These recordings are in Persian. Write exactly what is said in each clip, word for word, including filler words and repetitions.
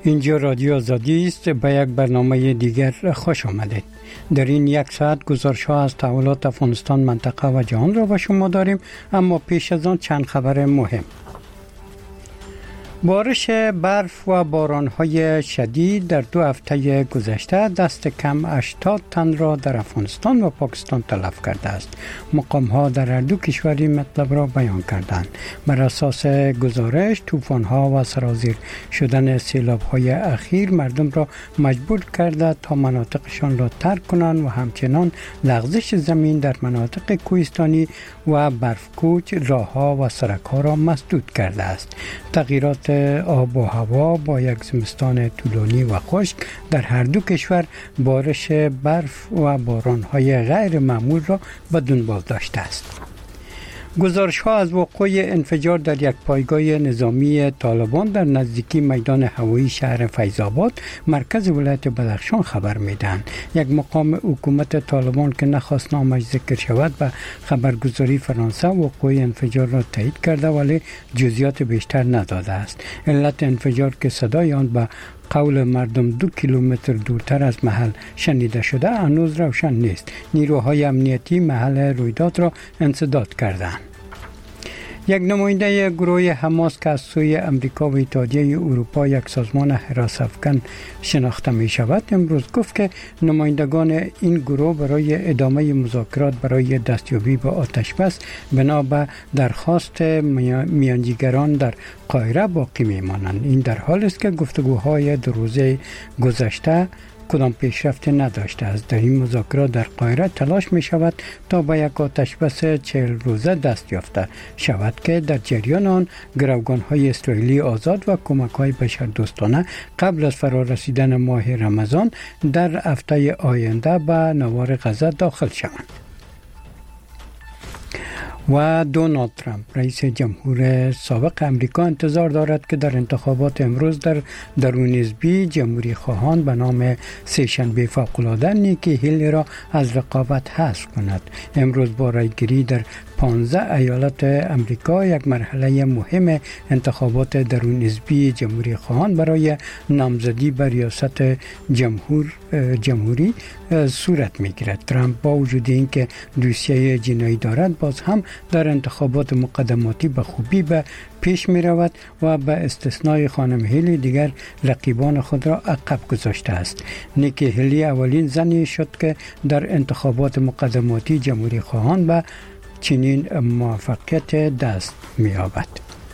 اینجا رادیو آزادی است. به یک برنامه دیگر خوش آمدید. در این یک ساعت گزارش ها از تحولات افغانستان، منطقه و جهان را به شما داریم، اما پیش از آن چند خبر مهم. بارش برف و باران‌های شدید در دو هفته گذشته دست کم هشتاد تن را در افغانستان و پاکستان تلف کرده است. مقام‌ها در هر دو کشور این مطلب را بیان کردند. بر اساس گزارش، طوفان‌ها و سرازیر شدن سیلاب‌های اخیر مردم را مجبور کرده تا مناطقشان را ترک کنند و همچنان لغزش زمین در مناطق کوهستانی و برفکوچ راه‌ها و سرک‌ها را مسدود کرده است. تغییرات آب و هوا با یک زمستان طولانی و خشک در هر دو کشور بارش برف و باران‌های غیر معمول را به دنبال داشته است. گزارش ها از وقوع انفجار در یک پایگاه نظامی طالبان در نزدیکی میدان هوایی شهر فیض‌آباد مرکز ولایت بدخشان خبر میدهند. یک مقام حکومت طالبان که نخواست نامش ذکر شود به خبرگزاری فرانسه وقوع انفجار را تایید کرده ولی جزئیات بیشتر نداده است. علت انفجار که صدای آن به قول مردم دو کیلومتر دورتر از محل شنیده شده هنوز روشن نیست. نیروهای امنیتی محل رویداد را انسداد کردند. یک نماینده گروه حماس که از سوی امریکا و اتحادیه اروپا یک سازمان حراس افکن شناخته می شود امروز گفت که نمایندگان این گروه برای ادامه مذاکرات برای دستیابی به آتش بس بنا به درخواست میانجیگران در قاهره باقی می مانند. این در حالی است که گفتگوهای دو روزه گذشته کدام پیشرفت نداشته است. در این مذاکرات در قاهره تلاش می شود تا به یک آتش بس چهل روزه دست یافته شود که در جریان آن گروگان های اسرائیلی آزاد و کمک های بشردوستانه قبل از فرا رسیدن ماه رمضان در هفته آینده به نوار غزه داخل شوند. و دونالد ترامپ رئیس جمهور سابق امریکا انتظار دارد که در انتخابات امروز در درون حزبی جمهوری خواهان به نام سه‌شنبه فوق‌العاده نیکی هیلی را از رقابت حذف کند. امروز با رایگیری در پانزده ایالت امریکا یک مرحله مهم انتخابات درون حزبی جمهوری خواهان برای نامزدی بر ریاست جمهور جمهوری صورت میگیرد. ترامپ با وجود اینکه دوسیه جنایی دارد باز هم در انتخابات مقدماتی به خوبی به پیش می رود و به استثنای خانم هیلی دیگر رقیبان خود را عقب گذاشته است. نیکی هیلی اولین زنی شد که در انتخابات مقدماتی جمهوری خواهان به چنین موفقیت دست می یابد.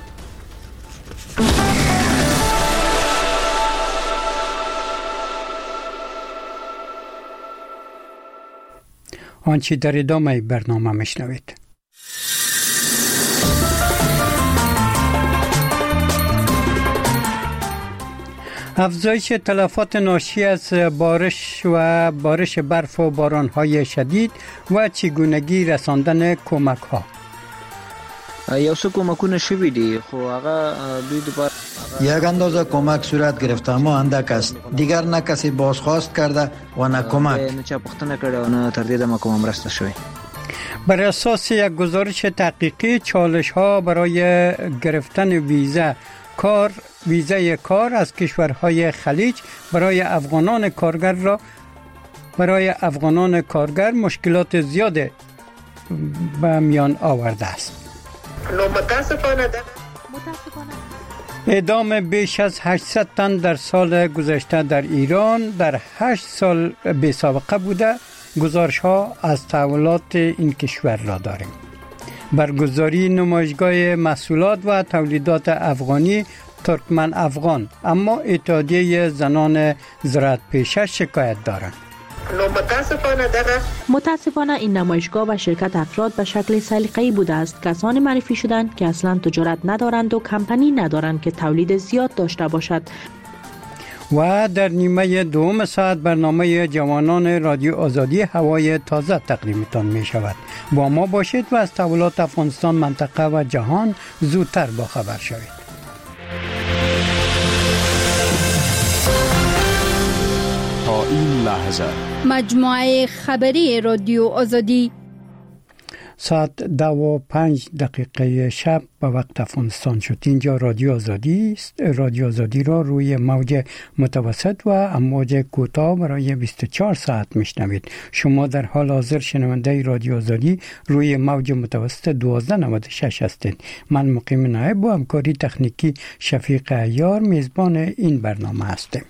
آنچه در ادامه برنامه میشنوید. افزایش تلفات ناشی از بارش و بارش برف و باران‌های شدید و چگونگی رساندن کمک‌ها. یو څه کمکونه شوي دي خو هغه دوی دوباره یک اندازه کمک صورت گرفته اما اندک است. دیگر نه کسی بازخواست کرده و نه کمک. نه چا پوښتنه کړې و نه تر دې دمه کومه مرسته شوې. بر اساس یک گزارش تحقیقی چالش‌ها برای گرفتن ویزا کار ویزای کار از کشورهای خلیج برای افغانان کارگر را برای افغانان کارگر مشکلات زیاد به میان آورده است. متاسفانه اعدام بیش از هشتصد تن در سال گذشته در ایران در هشت سال بی سابقه بوده. گزارش ها از تحولات این کشور را داریم. برگزاری نمایشگاه محصولات و تولیدات افغانی ترکمن افغان، اما اتحادیه زنان زراعت پیشه شکایت دارند. متاسفانه دغه متاسفانه این نمایشگاه و شرکت افراد به شکل سلیقه‌ای بوده است. کسانی معرفی شدند که اصلا تجارت ندارند و کمپانی ندارند که تولید زیاد داشته باشد. و در نیمه دوم ساعت برنامه جوانان رادیو آزادی هوای تازه تقدیمتان می شود. با ما باشید و از تحولات افغانستان، منطقه و جهان زودتر باخبر شوید. تا این لحظه مجموعه خبری رادیو آزادی ساعت دو و پنج دقیقه شب به وقت افغانستان شد. اینجا رادیو آزادی است. رادیو آزادی را روی موج متوسط و امواج کوتاه برای بیست و چهار ساعت میشنوید. شما در حال حاضر شنونده رادیو آزادی روی موج متوسط دوازده نود و شش هستید. من مقیم نایب با همکاری تکنیکی شفیق عیار میزبان این برنامه هستم.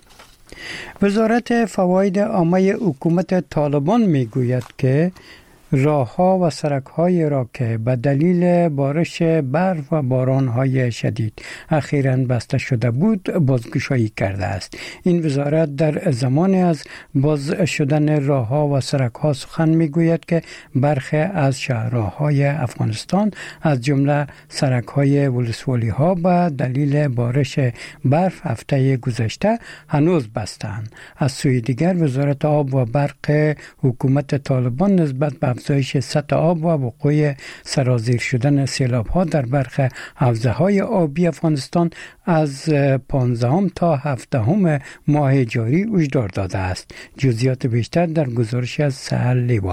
وزارت فواید عامه حکومت طالبان میگوید که راه‌ها و سرک‌های را که به دلیل بارش برف و باران‌های شدید اخیراً بسته شده بود بازگشایی کرده است. این وزارت در زمان از باز شدن راه‌ها و سرک‌ها سخن می‌گوید که برخی از شهرهای افغانستان از جمله سرک‌های ولسوالی‌ها به دلیل بارش برف هفته گذشته هنوز بستند. از سوی دیگر وزارت آب و برق حکومت طالبان نسبت به افزایش سطح آب و وقوع سرازیر شدن سیلاب‌ها در برخی حوزه‌های آبی افغانستان از پانزدهم تا هفدهم ماه جاری هشدار داده است. جزئیات بیشتر در گزارش از سهل لیوال.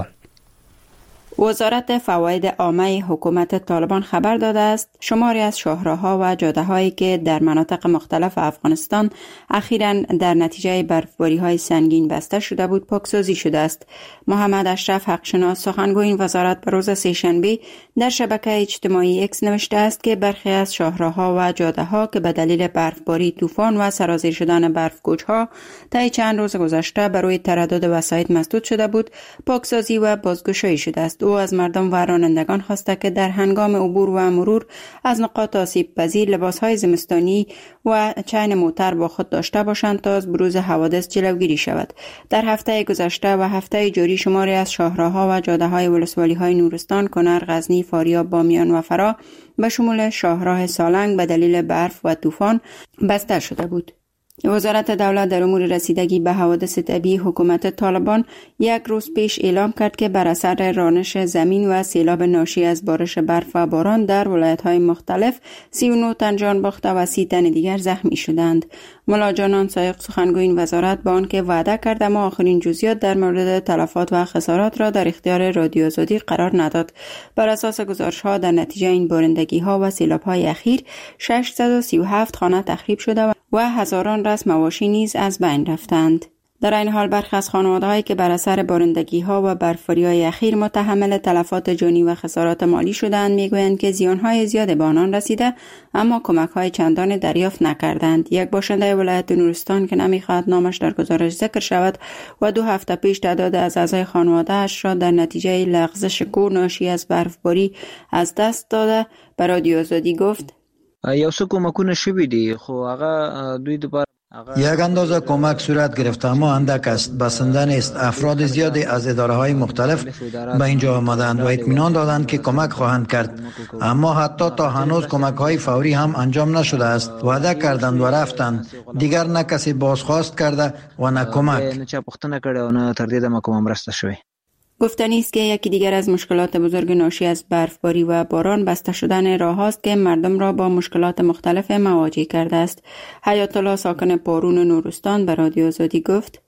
وزارت فواید عامه حکومت طالبان خبر داده است شماری از شاهراه‌ها و جاده‌هایی که در مناطق مختلف افغانستان اخیراً در نتیجه برفباری‌های سنگین بسته شده بود پاکسازی شده است. محمد اشرف حقشناس سخنگوی این وزارت به روز سه‌شنبه در شبکه اجتماعی اکس نوشته است که برخی از شاهراه‌ها و جاده‌ها که به دلیل برفباری، طوفان و سرازیر شدن برف‌کوچ‌ها طی چند روز گذشته بر روی تردد وسایط مسدود شده بود پاکسازی و بازگشایی شده است. او از مردم و رانندگان خواسته که در هنگام عبور و مرور از نقاط آسیب پذیر لباس‌های زمستانی و چین موتر با خود داشته باشند تا از بروز حوادث جلوگیری شود. در هفته گذشته و هفته جاری شماری از شاهراه‌ها و جاده‌های ولسوالی‌های نورستان، کنر، غزنی، فاریاب، بامیان و فرا به شمول شاهراه سالنگ به دلیل برف و طوفان بسته شده بود. وزارت دولت در امور رسیدگی به حوادث طبیعی حکومت طالبان یک روز پیش اعلام کرد که بر اثر رانش زمین و سیلاب ناشی از بارش برف و باران در ولایت‌های مختلف سی و نه تن جان باخته و سی تن دیگر زخمی شدند. ملا جانان سایق سخنگوی این وزارت با آنکه وعده کرد اما آخرین جزئیات در مورد تلفات و خسارات را در اختیار رادیو آزادی قرار نداد. بر اساس گزارش‌ها در نتیجه این بارندگی‌ها و سیلاب‌های اخیر ششصد و سی و هفت خانه تخریب شده و هزاران رسم مواشی نیز از بین رفتند. در این حال برخی از خانواده‌هایی که بر اثر بارندگی‌ها و برفباری‌های اخیر متحمل تلفات جانی و خسارات مالی شدند میگویند که زیان‌های زیاد به آنان رسیده اما کمک‌های چندانی دریافت نکردند. یک باشنده ولایت نورستان که نمی‌خواهد نامش در گزارش ذکر شود و دو هفته پیش تعداد از اعضای خانواده‌اش را در نتیجه لغزش کور ناشی از برفباری از دست داده به رادیو آزادی گفت یو څه کومکونه شوي دي خو هغه دوی دوباره یک اندازه کمک صورت گرفته اما اندک است. بسنده نیست. افراد زیادی از اداره های مختلف به اینجا آمدند و اطمینان دادند که کمک خواهند کرد، اما حتی تا هنوز کمک های فوری هم انجام نشده است. وعده کردند و رفتند. دیگر نه کسی بازخواست کرده و نه کمک. نه چا پوښتنه کړې او نه تر دې دمه کومه مرسته شوې. گفتنی است که یکی دیگر از مشکلات بزرگ ناشی از برفباری و باران بسته شدن راه است که مردم را با مشکلات مختلف مواجه کرده است. حیات الله ساکن پارون نورستان به رادیو آزادی گفت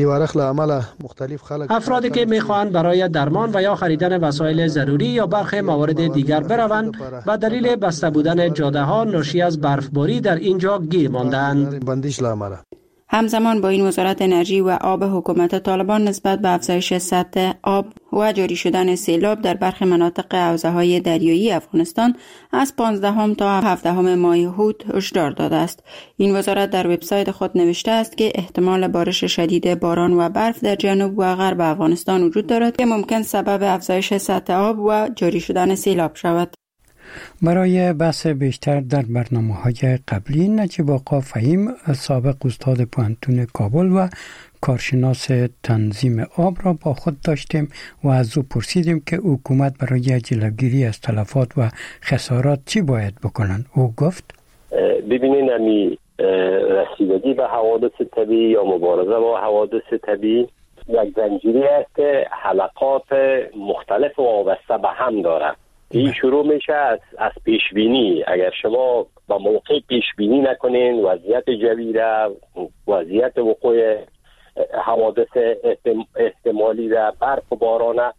افرادی که میخواهند برای درمان و یا خریدن وسایل ضروری یا برخی موارد دیگر بروند به دلیل بسته بودن جاده ها ناشی از برفباری در اینجا گیر ماندند. همزمان با این وزارت انرژی و آب حکومت طالبان نسبت به افزایش سطح آب و جاری شدن سیلاب در برخی مناطق حوزه‌های دریایی افغانستان از پانزدهم تا هفدهم ماه هوت هشدار داده است. این وزارت در وبسایت خود نوشته است که احتمال بارش شدید باران و برف در جنوب و غرب افغانستان وجود دارد که ممکن سبب افزایش سطح آب و جاری شدن سیلاب شود. برای بحث بیشتر در برنامه‌های قبلی نجیب آقا فهیم سابق استاد پوهنتون کابل و کارشناس تنظیم آب را با خود داشتیم و از او پرسیدیم که حکومت برای جلوگیری از تلفات و خسارات چی باید بکنند. او گفت ببینین امی رسیدگی به حوادث طبیعی یا مبارزه با حوادث طبیعی یک زنجیری است که حلقات مختلف و وابسته به هم دارد. این شروع میشه از از پیشبینی. اگر شما با موقع پیشبینی نکنین وضعیت جوی را، وضعیت وقوع حوادث احتمالی را، برف و باران،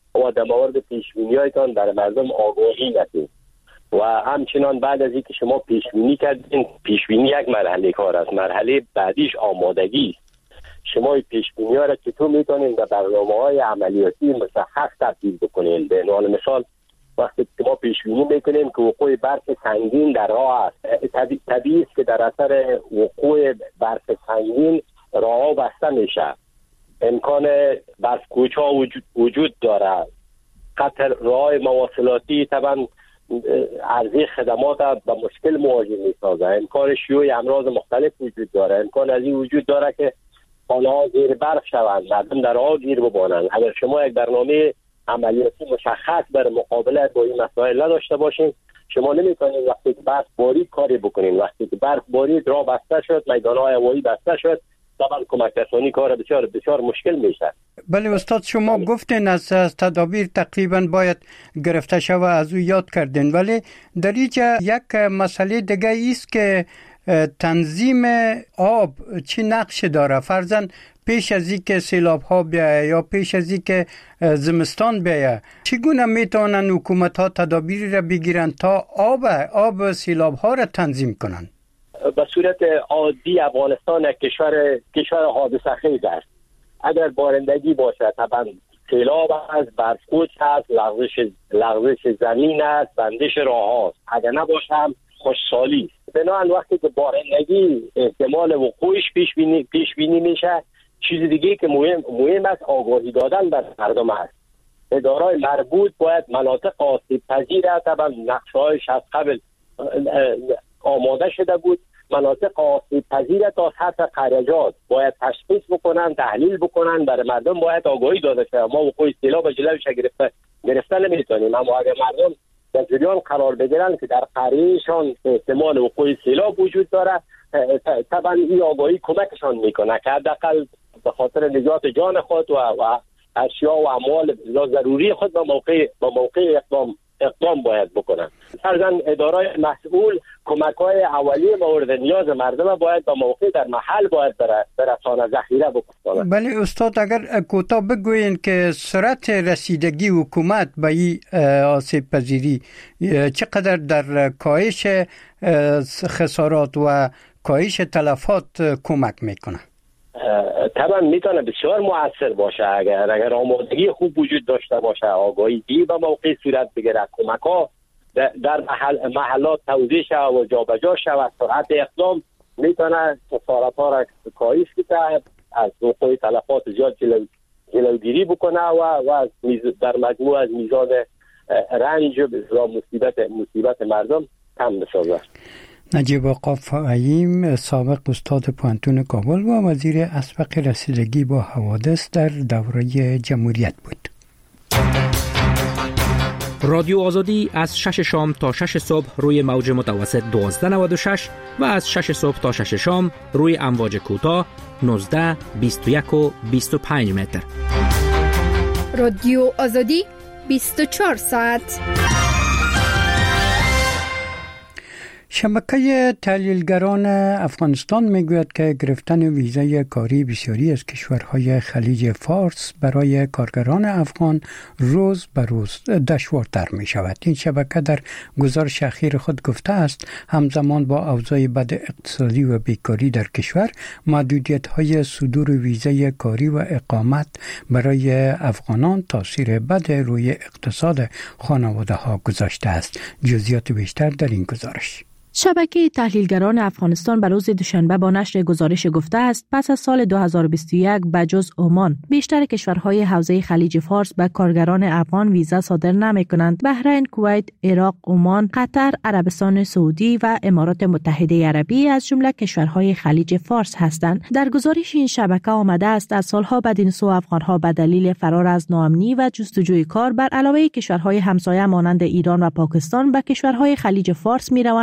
و در مورد پیشبینی‌هایتان در مردم آگاهی ندید و همچنان بعد از اینکه شما پیشبینی کردین، پیشبینی یک مرحله کار است، مرحله بعدیش آمادگی است. شما پیشبینی‌ها را چطور میتونین به برنامه‌های عملیاتی مشخص تبدیل بکنین؟ به عنوان مثال وقتی که ما پیشبینی میکنیم که وقوع برف سنگین در راه است، طبیعی طبیعی است که در اثر وقوع برف سنگین راه بسته میشه، امکان برف کوچا وجود, وجود داره، قطع راه مواصلاتی طبعا عرضه خدمات به مشکل مواجه میسازه، امکان شیوع امراض مختلف وجود داره، امکان از این وجود داره که خانه‌ها زیر برف شوند، مردم در آب گیر بمانند. اگر شما یک برنامه عملیاتی مشخص بر مقابله با این مسائل نداشته باشین، شما نمیتونید وقتی که برف بارید کاری بکنین. وقتی که برف بارید راه بسته شد، میدان‌های هوایی بسته شد، طبعا کمک رسانی کار بسیار بسیار مشکل میشه. بله استاد، شما گفتین از تدابیر تقریبا باید گرفته شود، از او یاد کردین، ولی در اینجا یک مسئله دیگه است که تنظیم آب چی نقش داره؟ فرضاً پیش از اینکه سیلاب ها بیایه یا پیش از اینکه زمستان بیایه، چگونه میتونن حکومت ها تدابیری را بگیرن تا آب آب سیلاب ها را تنظیم کنن؟ به صورت عادی افغانستان یک کشور کشور حادثه خیز است. اگر بارندگی باشه طبعا سیلاب است، برفکوچ است، لغزش لغزش زمین است، بندش راه هاست. اگر نباشه هم خوشسالی. بنابراین وقتی که بارندگی احتمال وقوعش پیش بینی پیش بینی میشه، چیز دیگه که مهم مهم است آگاهی دادن بر مردم است. اداره‌های مربوط باید مناطق آسیب پذیر طبعا نقشه‌هایش از قبل آماده شده بود، مناطق آسیب پذیر تا سطح خرجات باید تشخیص بکنن، تحلیل بکنن، برای مردم باید آگاهی داده شه. ما وقوع سیلاب جلوش گرفته گرفته نمیتونیم، اما اگر مردم در جریان قرار بگیرن که در قریهشان احتمال وقوع سیلاب وجود داره، طبعا این آگاهی کمکشان میکنه که حداقل به خاطر نجات جان خود و, و اشیا و اموال ضروری خود به موقع به موقع اقدام اقدام باید بکنن. فرضاً اداره‌های مسئول کمک‌های اولیه مورد نیاز مردم باید به موقع در محل باید برسانه، ذخیره بکنن. بله استاد، اگر کوتاه بگوین که سرعت رسیدگی حکومت به این آسیب پذیری چقدر در کاهش خسارات و کاهش تلفات کمک میکنه؟ طبعا میتونه بسیار مؤثر باشه اگر اگر آمادگی خوب وجود داشته باشه، آگاهی دی به موقع صورت بگیره، کمک ها در محل محلات توزیع شود و جابجا شود، سرعت اقدام میتونه خسارات ها را کاهش بده، از وقوع تلفات زیاد جلو جلوگیری بکنه و و در مجموع از میزان رنج و مصیبت مصیبت مردم کم بسازه. نجیب آقا فعیم، سابق استاد پوهنتون کابل و وزیر اسبق رسیدگی با حوادث در دوره جمهوریت بود. رادیو آزادی از شش شام تا شش صبح روی موج متوسط دوازده نود و شش و از شش صبح تا شش شام روی امواج کوتاه نوزده، بیست و یک و بیست و پنج متر. رادیو آزادی بیست و چهار ساعت. شبکه تحلیلگران افغانستان میگوید که گرفتن ویزای کاری بسیاری از کشورهای خلیج فارس برای کارگران افغان روز به روز دشوارتر می شود. این شبکه در گزارش اخیر خود گفته است همزمان با اوضاع بد اقتصادی و بیکاری در کشور، محدودیت های صدور ویزای کاری و اقامت برای افغانان تاثیر بد روی اقتصاد خانواده ها گذاشته است. جزئیات بیشتر در این گزارش. شبکه تحلیلگران افغانستان به روز دوشنبه با نشر گزارش گفته است پس از سال دو هزار و بیست و یک بجز عمان بیشتر کشورهای حوزه خلیج فارس به کارگران افغان ویزا صادر نمی‌کنند. بحرین، کویت، عراق، عمان، قطر، عربستان سعودی و امارات متحده عربی از جمله کشورهای خلیج فارس هستند. در گزارش این شبکه آمده است از سالها بعد این سو افغانها به دلیل فرار از ناامنی و جستجوی کار بر علاوه کشورهای همسایه مانند ایران و پاکستان به کشورهای خلیج فارس می‌روند، اما با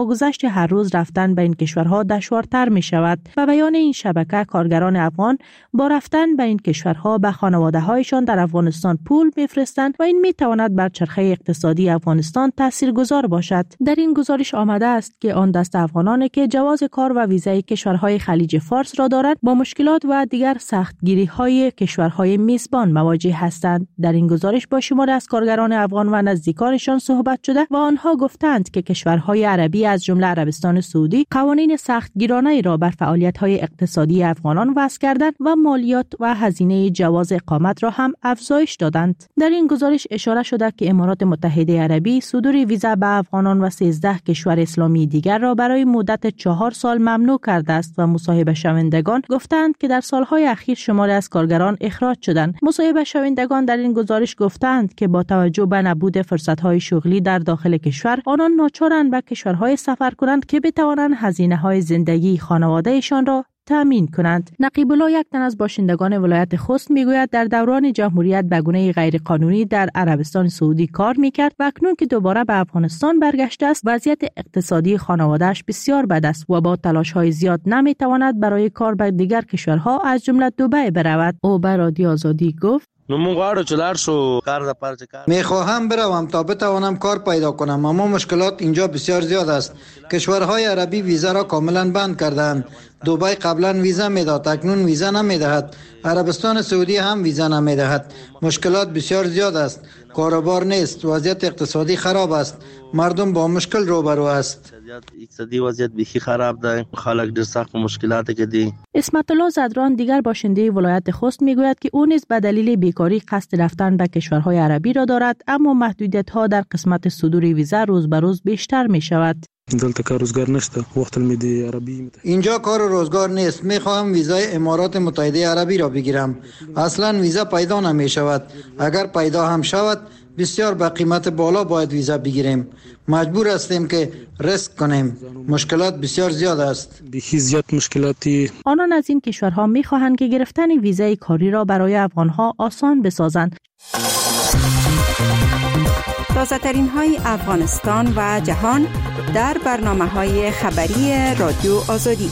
با گذشت هر روز رفتن به این کشورها دشوارتر می شود. به بیان این شبکه، کارگران افغان با رفتن به این کشورها به خانواده‌هایشان در افغانستان پول می‌فرستند و این می‌تواند بر چرخه اقتصادی افغانستان تاثیرگذار باشد. در این گزارش آمده است که آن دست افغانانی که جواز کار و ویزای کشورهای خلیج فارس را دارند با مشکلات و دیگر سختگیری‌های کشورهای میزبان مواجه هستند. در این گزارش با شماری از کارگران افغان و نزدیکانشان صحبت شده و آنها گفتند که کشورهای عربی از جمله عربستان سعودی قوانین سختگیرانه را بر فعالیت‌های اقتصادی افغانان وضع کردند و مالیات و هزینه جواز اقامت را هم افزایش دادند. در این گزارش اشاره شده که امارات متحده عربی صدور ویزا به افغانان و سیزده کشور اسلامی دیگر را برای مدت چهار سال ممنوع کرده است و مصاحبه شوندگان گفتند که در سالهای اخیر شماری از کارگران اخراج شدند. مصاحبه شوندگان در این گزارش گفتند که با توجه به نبود فرصت‌های شغلی در داخل کشور، آنان ناچارند به کشورهای سفر کنند که بتوانند هزینه‌های زندگی خانواده‌شان را تامین کنند. نقیب الله، یک تن از باشندگان ولایت خوست، میگوید در دوران جمهوریت به گونه غیرقانونی در عربستان سعودی کار میکرد و اکنون که دوباره به افغانستان برگشته است، وضعیت اقتصادی خانواده‌اش بسیار بد است و با تلاش‌های زیاد نمیتواند برای کار به دیگر کشورها از جمله دبی برود. او به رادیو آزادی گفت: میخواهم بروم تا بتوانم کار پیدا کنم، اما مشکلات اینجا بسیار زیاد است. کشورهای عربی ویزا را کاملا بند کردند. دبی قبلا ویزا میداد، اکنون ویزا نمیدهد. عربستان سعودی هم ویزا نمیدهد. مشکلات بسیار زیاد است. کاروبار نیست، وضعیت اقتصادی خراب است، مردم با مشکل روبرو است. اقتصادی وضعیت بخی خراب ده، خلق در سخت مشکلاتی که دی. اسمت الله زدران، دیگر باشنده ولایت خوست، میگوید که او نیز به دلیل بیکاری قصد رفتن به کشورهای عربی را دارد، اما محدودیت ها در قسمت صدور ویزا روز به روز بیشتر می شود. اینجا کار و روزگار نیست. میخواهم ویزای امارات متحده عربی را بگیرم. اصلا ویزا پیدا نمی شود. اگر پیدا هم شود بسیار با قیمت بالا باید ویزا بگیریم. مجبور هستیم که ریسک کنیم. مشکلات بسیار زیاد است. آنان از این کشورها میخواهند که گرفتن ویزای کاری را برای افغانها آسان بسازند. تازه ترین های افغانستان و جهان در برنامه های خبری رادیو آزادی.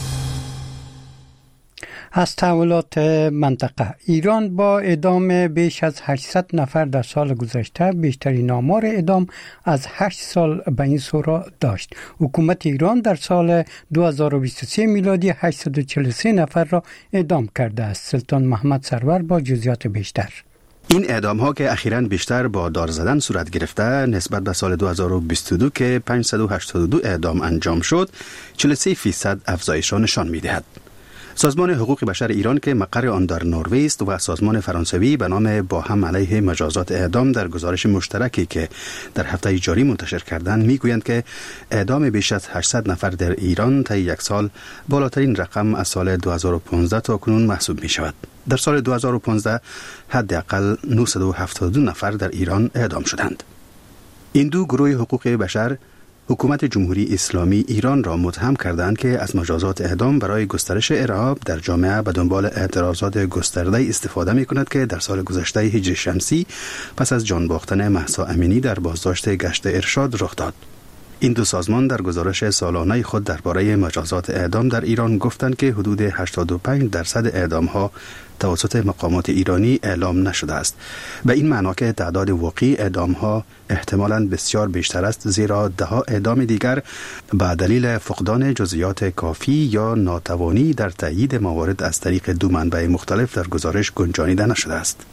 از تحولات منطقه، ایران با اعدام بیش از هشتصد نفر در سال گذشته بیشترین آمار اعدام از هشت سال به این سو را داشت. حکومت ایران در سال دو هزار و بیست و سه میلادی هشتصد و چهل و سه نفر را اعدام کرده است. سلطان محمد سرور با جزئیات بیشتر. این اعدام ها که اخیراً بیشتر با دار زدن صورت گرفته نسبت به سال دو هزار و بیست و دو که پانصد و هشتاد و دو اعدام انجام شد، چهل و سه فیصد افزایش را نشان می‌دهد. سازمان حقوق بشر ایران که مقر آن در نروژ است و سازمان فرانسوی به نام با هم علیه مجازات اعدام در گزارش مشترکی که در هفته جاری منتشر کردند میگویند که اعدام بیش از هشتصد نفر در ایران طی یک سال بالاترین رقم از سال دو هزار و پانزده تا کنون محسوب می شود. در سال دو هزار و پانزده حداقل نهصد و هفتاد و دو نفر در ایران اعدام شدند. این دو گروه حقوق بشر حکومت جمهوری اسلامی ایران را متهم کردند که از مجازات اعدام برای گسترش ارهاب در جامعه به دنبال اعتراضات گسترده استفاده می کند که در سال گذشته هجری شمسی پس از جان باختن مهسا امینی در بازداشت گشت ارشاد رخ داد. این دو سازمان در گزارش سالانه خود درباره مجازات اعدام در ایران گفتند که حدود هشتاد و پنج درصد اعدام ها توسط مقامات ایرانی اعلام نشده است. به این معنا که تعداد واقعی اعدام ها احتمالاً بسیار بیشتر است، زیرا ده ها اعدام دیگر به دلیل فقدان جزئیات کافی یا ناتوانی در تایید موارد از طریق دو منبع مختلف در گزارش گنجانیده نشده است.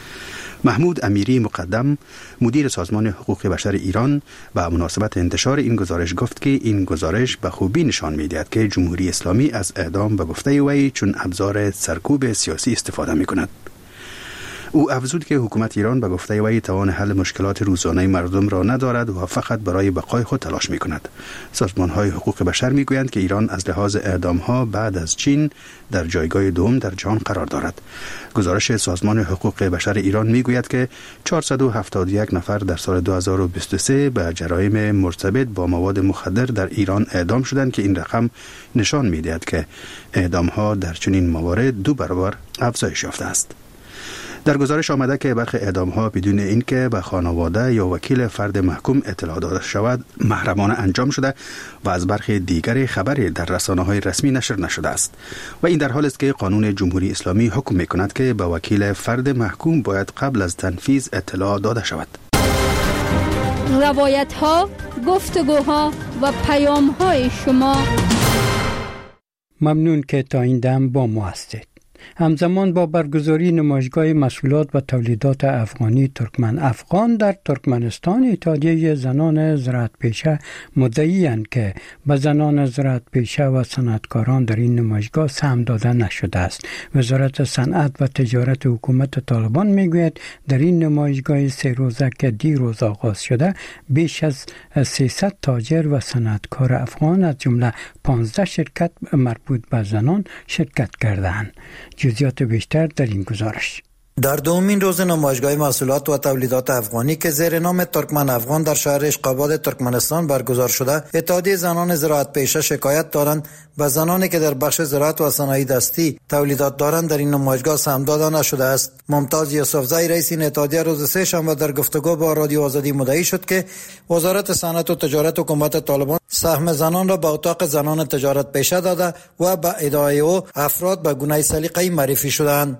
محمود امیری مقدم، مدیر سازمان حقوق بشر ایران، به مناسبت انتشار این گزارش گفت که این گزارش به خوبی نشان می‌دهد که جمهوری اسلامی از اعدام به گفته وی چون ابزار سرکوب سیاسی استفاده می‌کند. او افزود که حکومت ایران به گفته وی توان حل مشکلات روزانه مردم را ندارد و فقط برای بقای خود تلاش می کند. سازمان‌های حقوق بشر می گویند که ایران از لحاظ اعدام‌ها بعد از چین در جایگاه دوم در جهان قرار دارد. گزارش سازمان حقوق بشر ایران می گوید که چهارصد و هفتاد و یک نفر در سال دو هزار و بیست و سه به جرایم مرتبط با مواد مخدر در ایران اعدام شدند که این رقم نشان می دهد که اعدام‌ها در چنین موارد دو برابر افزایش یافته است. در گزارش آمده که برخی اعدام‌ها بدون اینکه به خانواده یا وکیل فرد محکوم اطلاع داده شود محرمانه انجام شده و از برخی دیگر خبری در رسانه‌های رسمی نشر نشده است و این در حالی است که قانون جمهوری اسلامی حکم می‌کند که به وکیل فرد محکوم باید قبل از تنفیذ اطلاع داده شود. روایت‌ها، گفتگوها و پیام‌های شما. ممنون که تا این دم با ما هستید. همزمان با برگزاری نمایشگاه محصولات و تولیدات افغانی ترکمن افغان در ترکمنستان، اتحادیه زنان زراعت پیشه مدعی‌اند که به زنان زراعت پیشه و صنعتکاران در این نمایشگاه سهم داده نشده است. وزارت صنعت و تجارت حکومت طالبان میگوید در این نمایشگاه سه روزه که دیروز آغاز شده بیش از سیصد تاجر و صنعتکار افغان از جمله پانزده شرکت مربوط به زنان شرکت کردند. جزئیات بیشتر در این گزارش. در دومین روز نمایشگاه محصولات و تولیدات افغانی که زیر نام ترکمن افغان در شهر اشقاباد ترکمنستان برگزار شده، اتحادیه زنان زراعت پیشه شکایت دارند به زنانی که در بخش زراعت و صنایع دستی تولیدات دارند در این نمایشگاه سهم داده نشده است. ممتاز یوسفزئی رئیس این اتحادیه روز سه شنبه در گفتگو با رادیو آزادی مدعی شد که وزارت صنعت و تجارت حکومت طالبان سهم زنان را به اتاق زنان تجارت پیشه داده و به ادعای او افراد به گونه سلیقه‌ای معرفی شدند.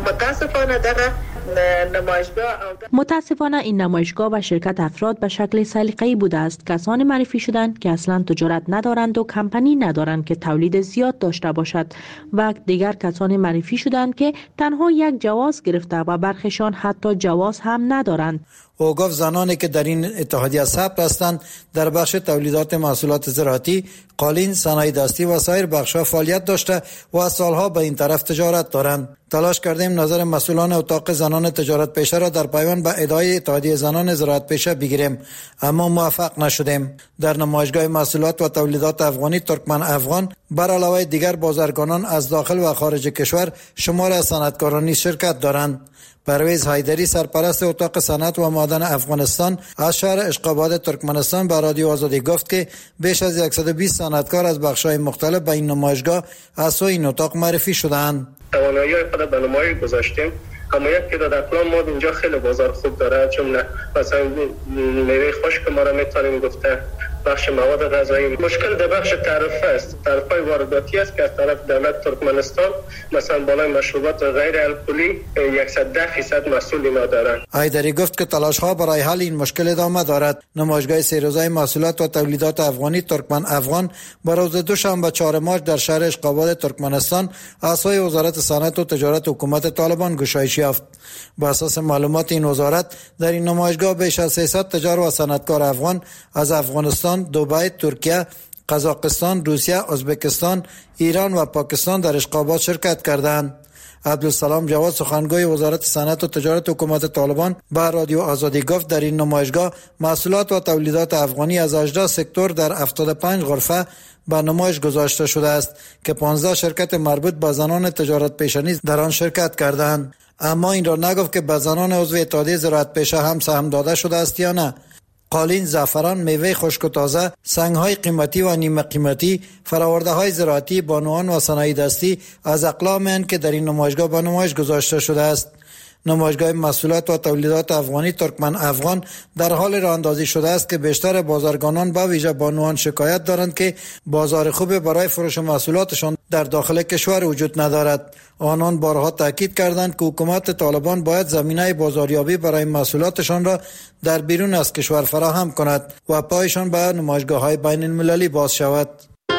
متاسفانه این نمایشگاه و شرکت افراد به شکل سلیقه‌ای بوده است. کسانی معرفی شدند که اصلا تجارت ندارند و کمپانی ندارند که تولید زیاد داشته باشد و دیگر کسانی معرفی شدند که تنها یک جواز گرفته و برخیشان حتی جواز هم ندارند. او گفت زنانی که در این اتحادیه ثبت هستند در بخش تولیدات محصولات زراعتی، قالین، صنایع دستی و سایر بخش‌ها فعالیت داشته و از سالها به این طرف تجارت دارند. تلاش کردیم نظر مسئولان اتاق زنان تجارت پیشه را در پیوند به ادعای اتحادیه زنان زراعت پیشه بگیریم، اما موفق نشدیم. در نمایشگاه محصولات و تولیدات افغانی ترکمن افغان بر علاوه دیگر بازرگانان از داخل و خارج کشور شمار از صنعتکاران نیز شرکت دارند. پرویز حیدری سرپرست اتاق صنعت و معدن افغانستان از شهر اشقاباد ترکمنستان به رادیو آزادی گفت که بیش از صد و بیست صنعتکار از بخش‌های مختلف به این نمایشگاه از سوی این اتاق معرفی شدند. توانایی خود به نمایش گذاشتیم، اما یک که در اقلام ما اینجا خیلی بازار خوب داره، چون مثلا میوه خشک ما را میتونیم گفته بخش مواد غذایی. مشکل در بخش تعرفه است، تعرفه وارداتی است که از طرف دولت ترکمنستان مثلا بالای مشروبات غیر الکلی صد و ده فیصد مسئول اینا دارند. حیدری گفت که تلاش ها برای حل این مشکل ادامه دارد. نمایشگاه سه روزه محصولات و تولیدات افغانی ترکمن افغان با روز دوشنبه چهارم مارس در شهر اشقاباد ترکمنستان از سوی وزارت صنعت و تجارت حکومت طالبان گشایش یافت. با اساس معلومات این وزارت در این نمایشگاه بیش از سیصد تجار و صنعتکار افغان از افغانستان، دبی، ترکیه، قزاقستان، روسیه، ازبکستان، ایران و پاکستان در اشقابات شرکت کردند. عبدالسلام جواد سخنگوی وزارت صنعت و تجارت حکومت طالبان به رادیو آزادی گفت در این نمایشگاه محصولات و تولیدات افغانی از هجده سکتور در هفتاد و پنج غرفه به نمایش گذاشته شده است که پانزده شرکت مربوط به زنان تجارت پیشه نیز در آن شرکت کردند. اما این را نگفت که به زنان عضو اتحادیه زراعت پیشه هم سهم داده شده است یا نه. قالین، زعفران، میوه خشک و تازه، سنگ‌های قیمتی و نیمه قیمتی، فرآورده‌های زراعتی، بانوان و صنایع دستی از اقلام‌اند که در این نمایشگاه به نمایش گذاشته شده است. نمایشگاه محصولات و تولیدات افغانی ترکمن افغان در حال راه‌اندازی شده است که بیشتر بازرگانان با ویژه بانوان شکایت دارند که بازار خوب برای فروش محصولاتشان در داخل کشور وجود ندارد. آنان بارها تاکید کردند که حکومت طالبان باید زمینه بازاریابی برای محصولاتشان را در بیرون از کشور فراهم کند و پایشان به نمایشگاه‌های بین‌المللی باز شود.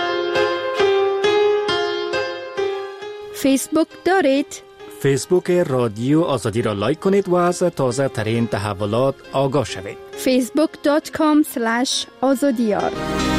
فیسبوک دارید؟ فیسبوک رادیو آزادی را لایک کنید و از تازه ترین تحولات آگاه شوید. فیسبوک دات کام اسلش آزادیار.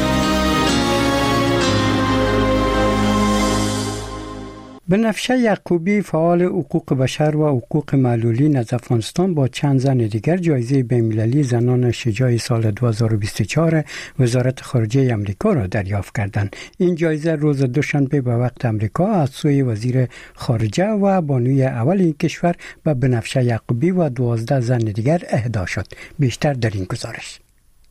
بنفشه یعقوبی فعال حقوق بشر و حقوق معلولین از افغانستان با چند زن دیگر جایزه بین‌المللی زنان شجاع سال دو هزار و بیست و چهار وزارت خارجه امریکا را دریافت کردند. این جایزه روز دوشنبه به وقت امریکا از سوی وزیر خارجه و بانوی اول این کشور به بنفشه یعقوبی و دوازده زن دیگر اهدا شد. بیشتر در این گزارش.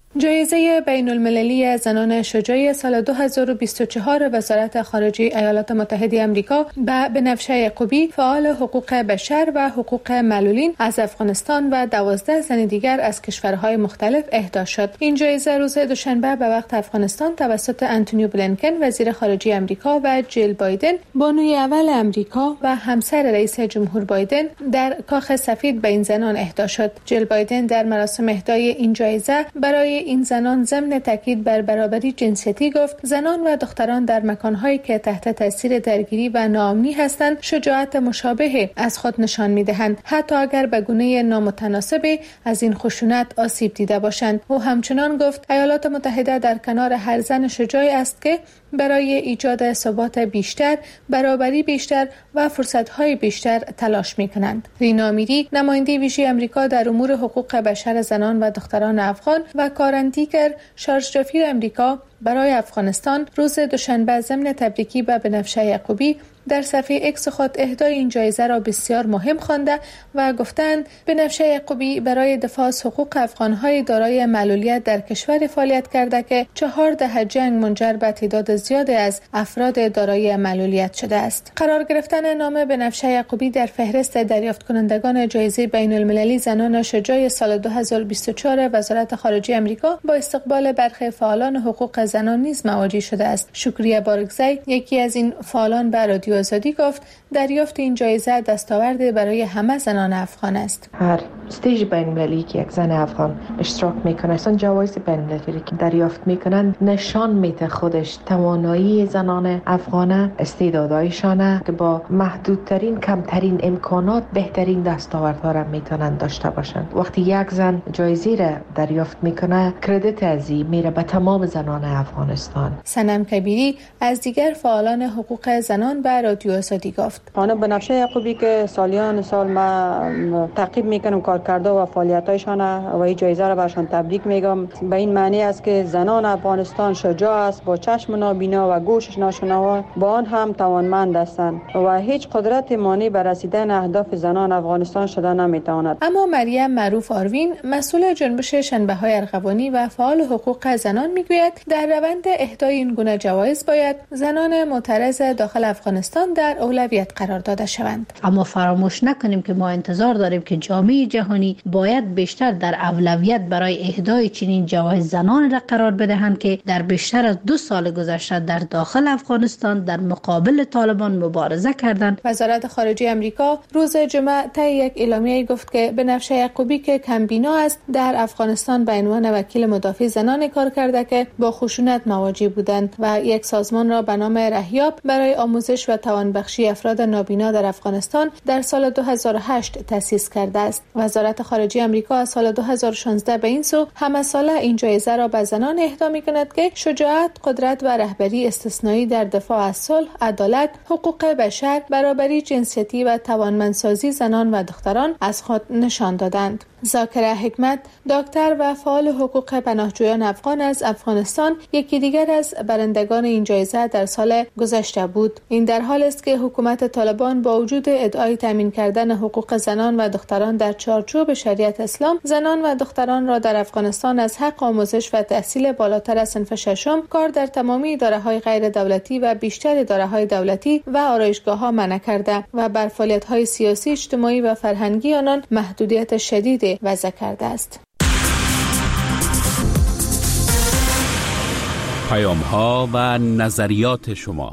جایزه بین المللی زنان شجاع سال دو هزار و بیست و چهار وزارت خارجه ایالات متحده آمریکا به بنفشه یعقوبی فعال حقوق بشر و حقوق معلولین از افغانستان و دوازده زن دیگر از کشورهای مختلف اهدا شد. این جایزه روز دوشنبه به وقت افغانستان توسط انتونی بلینکن وزیر خارجه آمریکا و جیل بایدن بانوی اول آمریکا و همسر رئیس جمهور بایدن در کاخ سفید به این زنان اهدا شد. جیل بایدن در مراسم اهدای این جایزه برای این زنان ضمن تاکید بر برابری جنسیتی گفت زنان و دختران در مکانهایی که تحت تاثیر درگیری و ناامنی هستند شجاعت مشابه از خود نشان می‌دهند حتی اگر به گونه نامتناسب از این خشونت آسیب دیده باشند. او همچنان گفت ایالات متحده در کنار هر زن شجاعی است که برای ایجاد ثبات بیشتر، برابری بیشتر و فرصت‌های بیشتر تلاش می‌کنند. رینا میری نماینده ویژه آمریکا در امور حقوق بشر زنان و دختران افغان و کارندیگر شارژ جافیر آمریکا برای افغانستان روز دوشنبه ضمن تبریکی به بنفشه یعقوبی در صفحه اکس خود اهدای این جایزه را بسیار مهم خوانده و گفتند بنفشه یعقوبی برای دفاع از حقوق افغان‌های دارای معلولیت در کشور فعالیت کرده که چهار دهه جنگ منجر به تعداد زیادی از افراد دارای معلولیت شده است. قرار گرفتن نام بنفشه یعقوبی در فهرست دریافت کنندگان جایزه بین المللی زنان شجاع سال دو هزار و بیست و چهار وزارت خارجه آمریکا با استقبال برخی فعالان حقوق زنان نیز مواجه شده است. شکریه بارگزی یکی از این فعالان به رادیو آزادی گفت دریافت این جایزه دستاورد برای همه زنان افغان است. هر استیج بین المللی که یک زن افغان اشتراک میکنه اصلا جوایز بین المللی که دریافت میکنن نشان میده خودش توانایی زنان افغان استعدادایشانه که با محدودترین کمترین امکانات بهترین دستاوردها را میتونن داشته باشند. وقتی یک زن جایزه را دریافت میکنه کردیت از این میره به تمام زنان افغانستان. صنم کبیری از دیگر فعالان حقوق زنان به رادیو آزادی گفت خانم بنفشه یعقوبی که سالیان سال ما تعقیب میکنم کارکرده و فعالیتایشان و این جایزه را برشان تبریک میگم. به این معنی است که زنان افغانستان شجاع است، با چشم نابینا و گوش ناشنوا با آن هم توانمند هستند و هیچ قدرت مانع بر رسیدن اهداف زنان افغانستان شده نمیتواند. اما مریم معروف آروین مسئول جنبش شنبه‌های ارغوانی و فعال حقوق زنان میگوید در روند اهدای این گونه جوایز باید زنان معترض داخل افغانستان در اولویت قرار داده شوند. اما فراموش نکنیم که ما انتظار داریم که جامعه جهانی باید بیشتر در اولویت برای اهدای چنین جوایز زنان را قرار بدهند که در بیشتر از دو سال گذشته در داخل افغانستان در مقابل طالبان مبارزه کردند. وزارت خارجه آمریکا روز جمعه طی یک اعلامیه گفت که بنفشه یعقوبی که کمبینا است در افغانستان به عنوان وکیل مدافع زنان کار کرده که با خشونت مواجه بودند و یک سازمان را به نام رهیاب برای آموزش و توانبخشی افراد نابینا در افغانستان در سال دو هزار و هشت تأسیس کرده است. وزارت خارجه آمریکا از سال دو هزار و شانزده به این سو همه ساله این جایزه را به زنان اهدا می‌کند که شجاعت، قدرت و رهبری استثنایی در دفاع از صلح، عدالت، حقوق بشر، برابری جنسیتی و توانمندسازی زنان و دختران از خود نشان دادند. ذاکره حکمت، دکتر و فعال حقوق پناهجویان افغان از افغانستان، یکی دیگر از برندگان این جایزه در سال گذشته بود. این در حال است که حکومت طالبان با وجود ادعای تامین کردن حقوق زنان و دختران در چارچوب شریعت اسلام، زنان و دختران را در افغانستان از حق آموزش و تحصیل بالاتر از صنف ششم، کار در تمامی اداره‌های غیر دولتی و بیشتر اداره‌های دولتی و آرایشگاه‌ها منع کرده و بر فعالیت‌های سیاسی، اجتماعی و فرهنگی آنان محدودیت شدید وضع کرده است. پیام ها و نظریات شما.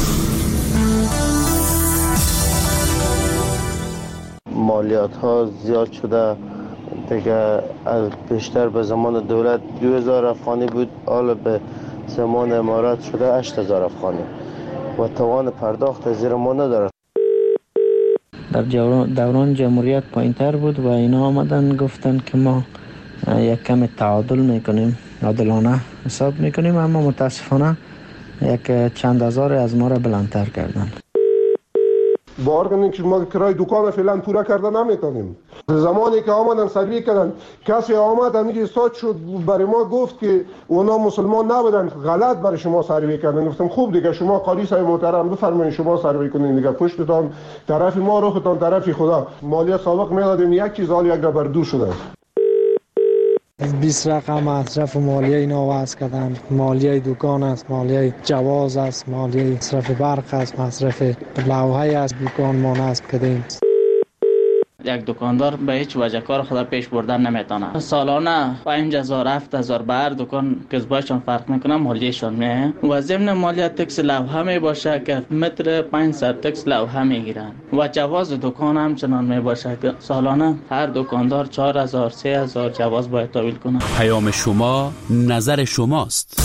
مالیات ها زیاد شده دیگه، از بیشتر به زمان دولت دو هزار افغانی بود، حالا به زمان امارات شده هشت هزار افغانی و توان پرداخت زیر ما نداره. در دوران جمهوریت پایین‌تر بود و اینا آمدن گفتن که ما یک کم تعادل میکنیم، عادلانه حساب میکنیم، اما متاسفانه یک چند هزار از ما را بلندتر کردن. باور کنید که ما کرای دکان فعلا پورا کرده نمیتونیم. زمانی که آمدن سروی کردن، کسی آمد همیشه استاد شد برای ما گفت که اونا مسلمان نبودن، غلط برای شما سروی کردن. گفتم خوب دیگه شما قاضی صاحب محترم بفرمایید شما سروی کنین دیگه، پشتتان طرف ما، روختان طرف خدا. مالیات سابق میدادیم یک چیز، حال یک بر دو شده. بیست رقم مصرف مالیه اینا وضع کردن. مالیه دکان است، مالیه جواز است، مالیه مصرف برق است، مصرف لوحه است، دکان ما نصب کردیم. یک دکاندار به هیچ وجه کار خود پیش بردن نمیتونه. سالانه پنج هزار هفت هزار بر دکان کسبایشان فرق میکنه، مالیهشان میه و ضمن مالیه تکس لوحه می باشه که متر پانصد تکس لوحه میگیرن و جواز دکان هم چنان می باشه که سالانه هر دکاندار چهار هزار سه هزار جواز باید تحویل کنه. پیام شما نظر شماست.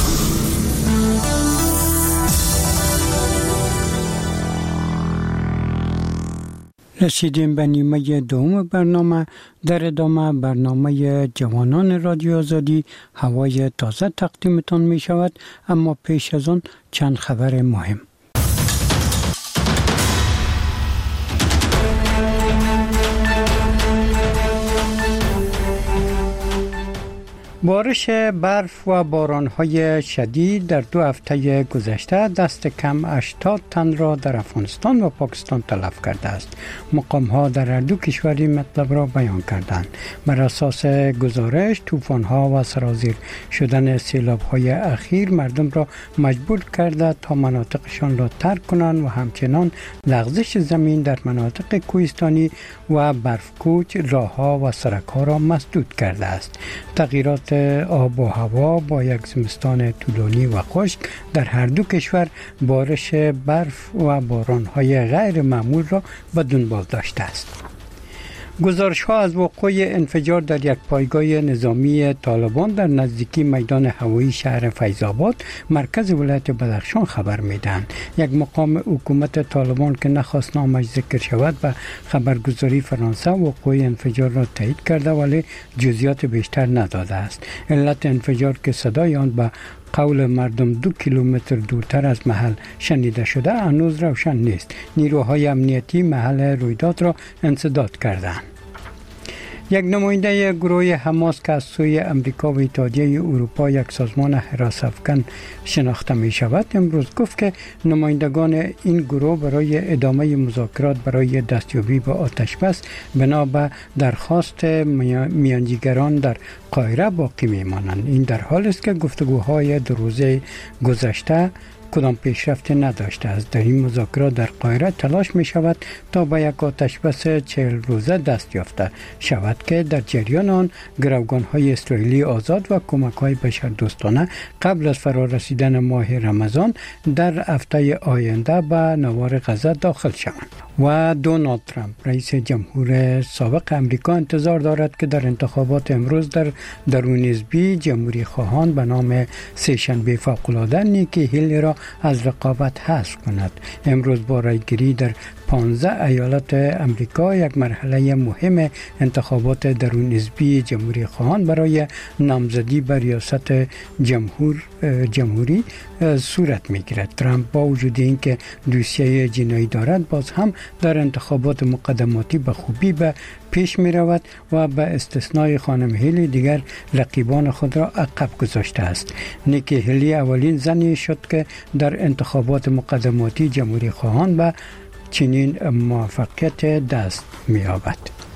رسیدیم به نیمه دوم برنامه. در ادامه برنامه جوانان رادیو آزادی هوای تازه تقدیمتان می شود، اما پیش از آن چند خبر مهم. بارش برف و باران‌های شدید در دو هفته گذشته دست کم هشتاد تن را در افغانستان و پاکستان تلف کرده است. مقام‌ها در هر دو کشوری مطلب را بیان کردند. بر اساس گزارش، طوفان‌ها و سرازیر شدن سیلاب‌های اخیر مردم را مجبور کرده تا مناطقشان را ترک کنند و همچنان لغزش زمین در مناطق کوهستانی و برفکوچ راه‌ها و سرک‌ها را مسدود کرده است. تغییرات آب و هوا با یک زمستان طولانی و خشک در هر دو کشور بارش برف و باران‌های غیر معمول را به دنبال داشته است. گزارش ها از وقوع انفجار در یک پایگاه نظامی طالبان در نزدیکی میدان هوایی شهر فیض‌آباد مرکز ولایت بدخشان خبر میدهند. یک مقام حکومت طالبان که نخواست نامش ذکر شود به خبرگزاری فرانسه وقوع انفجار را تایید کرده ولی جزئیات بیشتر نداده است. علت انفجار که صدای آن به قول مردم دو کیلومتر دورتر از محل شنیده شده هنوز روشن نیست. نیروهای امنیتی محل رویداد را انسداد کردند. یک نماینده گروه حماس که از سوی امریکا و اتحادیه اروپا یک سازمان حراس افکن شناخته می شود امروز گفت که نمایندگان این گروه برای ادامه مذاکرات برای دستیابی به آتش بس بنا به درخواست میانجیگران در قاهره باقی می مانند. این در حالی است که گفتگوهای دو روزه گذشته کدام پیشرفت نداشته است. در این مذاکرات در قاهره تلاش می شود تا به یک آتش بس چهل روزه دست یافته شود که در جریان آن گروگان های اسرائیلی آزاد و کمک های بشردوستانه قبل از فرا رسیدن ماه رمضان در هفته آینده به نوار غزه داخل شوند. و دونالد ترامپ رئیس جمهور سابق امریکا انتظار دارد که در انتخابات امروز در درون حزبی جمهوری خواهان به نام سه‌شنبه فوق‌العاده نیکی هیلی را از رقابت حذف کند. امروز با رایگیری در پانزده ایالت امریکا یک مرحله مهم انتخابات درون حزبی جمهوری خواهان برای نامزدی بر ریاست جمهور جمهوری صورت میگیرد. ترامپ با وجود اینکه دوسیه جنایی دارد باز هم در انتخابات مقدماتی به خوبی به پیش می رود و به استثنای خانم هیلی دیگر رقیبان خود را عقب گذاشته است. نیکی هیلی اولین زنی شد که در انتخابات مقدماتی جمهوری خواهان به چنین موفقیت دست می یابد.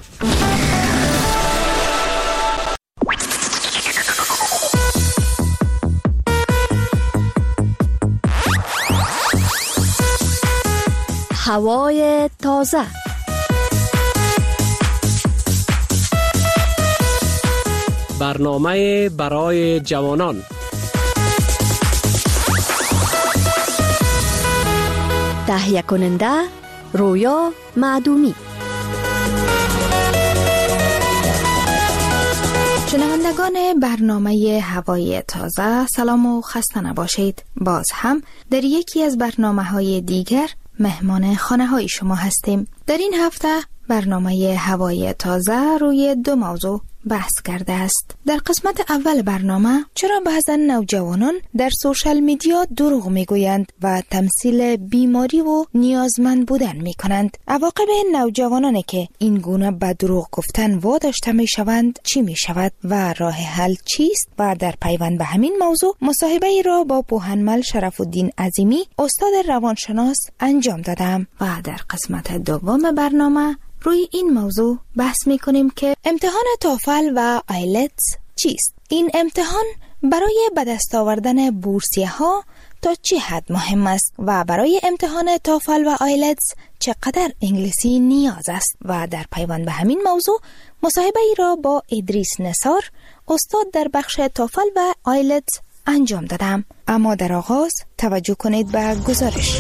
هوای تازه برنامه برای جوانان تهیه کننده رویا معدومی. شنوندگان برنامه هوای تازه سلام و خسته نباشید. باز هم در یکی از برنامه‌های دیگر مهمان خانه های شما هستیم. در این هفته برنامه هوای تازه روی دو موضوع بحث کرده است. در قسمت اول برنامه چرا بعضا نوجوانان در سوشال میدیا دروغ میگویند و تمثیل بیماری و نیازمند بودن میکنند. عواقب نوجوانانی که این گونه به دروغ گفتن واداشته میشوند چی میشود و راه حل چیست؟ و در پیوند به همین موضوع مصاحبه ای را با پوهنمل شرف الدین عظیمی استاد روانشناس انجام دادم و در قسمت دوم برنامه روی این موضوع بحث میکنیم که امتحان توفل و آیلتس چیست؟ این امتحان برای به دست آوردن بورسیه ها تا چه حد مهم است و برای امتحان توفل و آیلتس چقدر انگلیسی نیاز است؟ و در پیوند به همین موضوع مصاحبه ای را با ادریس نثار، استاد در بخش توفل و آیلتس انجام دادم. اما در آغاز توجه کنید به گزارش.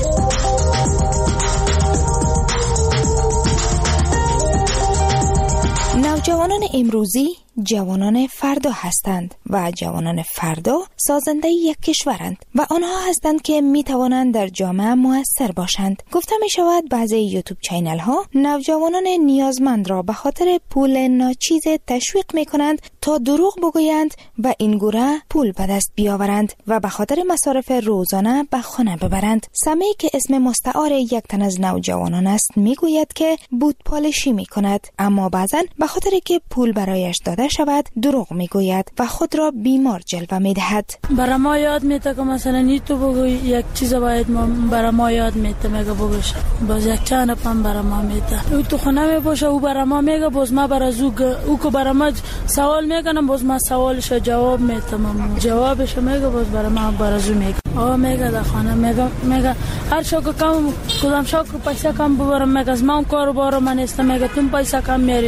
نوجوانان امروزی جوانان فردا هستند و جوانان فردا سازنده یک کشورند و آنها هستند که می توانند در جامعه مؤثر باشند. گفته می شود بعضی یوتیوب چینل ها نوجوانان نیازمند را به خاطر پول ناچیز تشویق می کنند تا دروغ بگویند و این گونه پول به دست بیاورند و به خاطر مصارف روزانه به خانه ببرند. سمی که اسم مستعار یک تن از نوجوانان است می گوید که بود پالشی می کند، اما بعضا به خاطر که پول برایش داده شود دروغ میگوید و خود را بیمار جلوه میدهد. برای ما یاد میده که مثلا نی تو بگوی یک چیز باید ما برای ما یاد میده میگه بگوش باز یک چند پم برای ما میده او تو خونه می باشه او برای ما میگه باز ما برای زو او که برای ما سوال میکنم باز ما سوالش جواب میدم جوابش میگه باز برای ما برای زو میگه آ میگه در خانه میگه میگه هر شو که کم کدام شو که پیسه کم ببرم میگه از ما کار بارو من است میگه تو پیسه کم میاری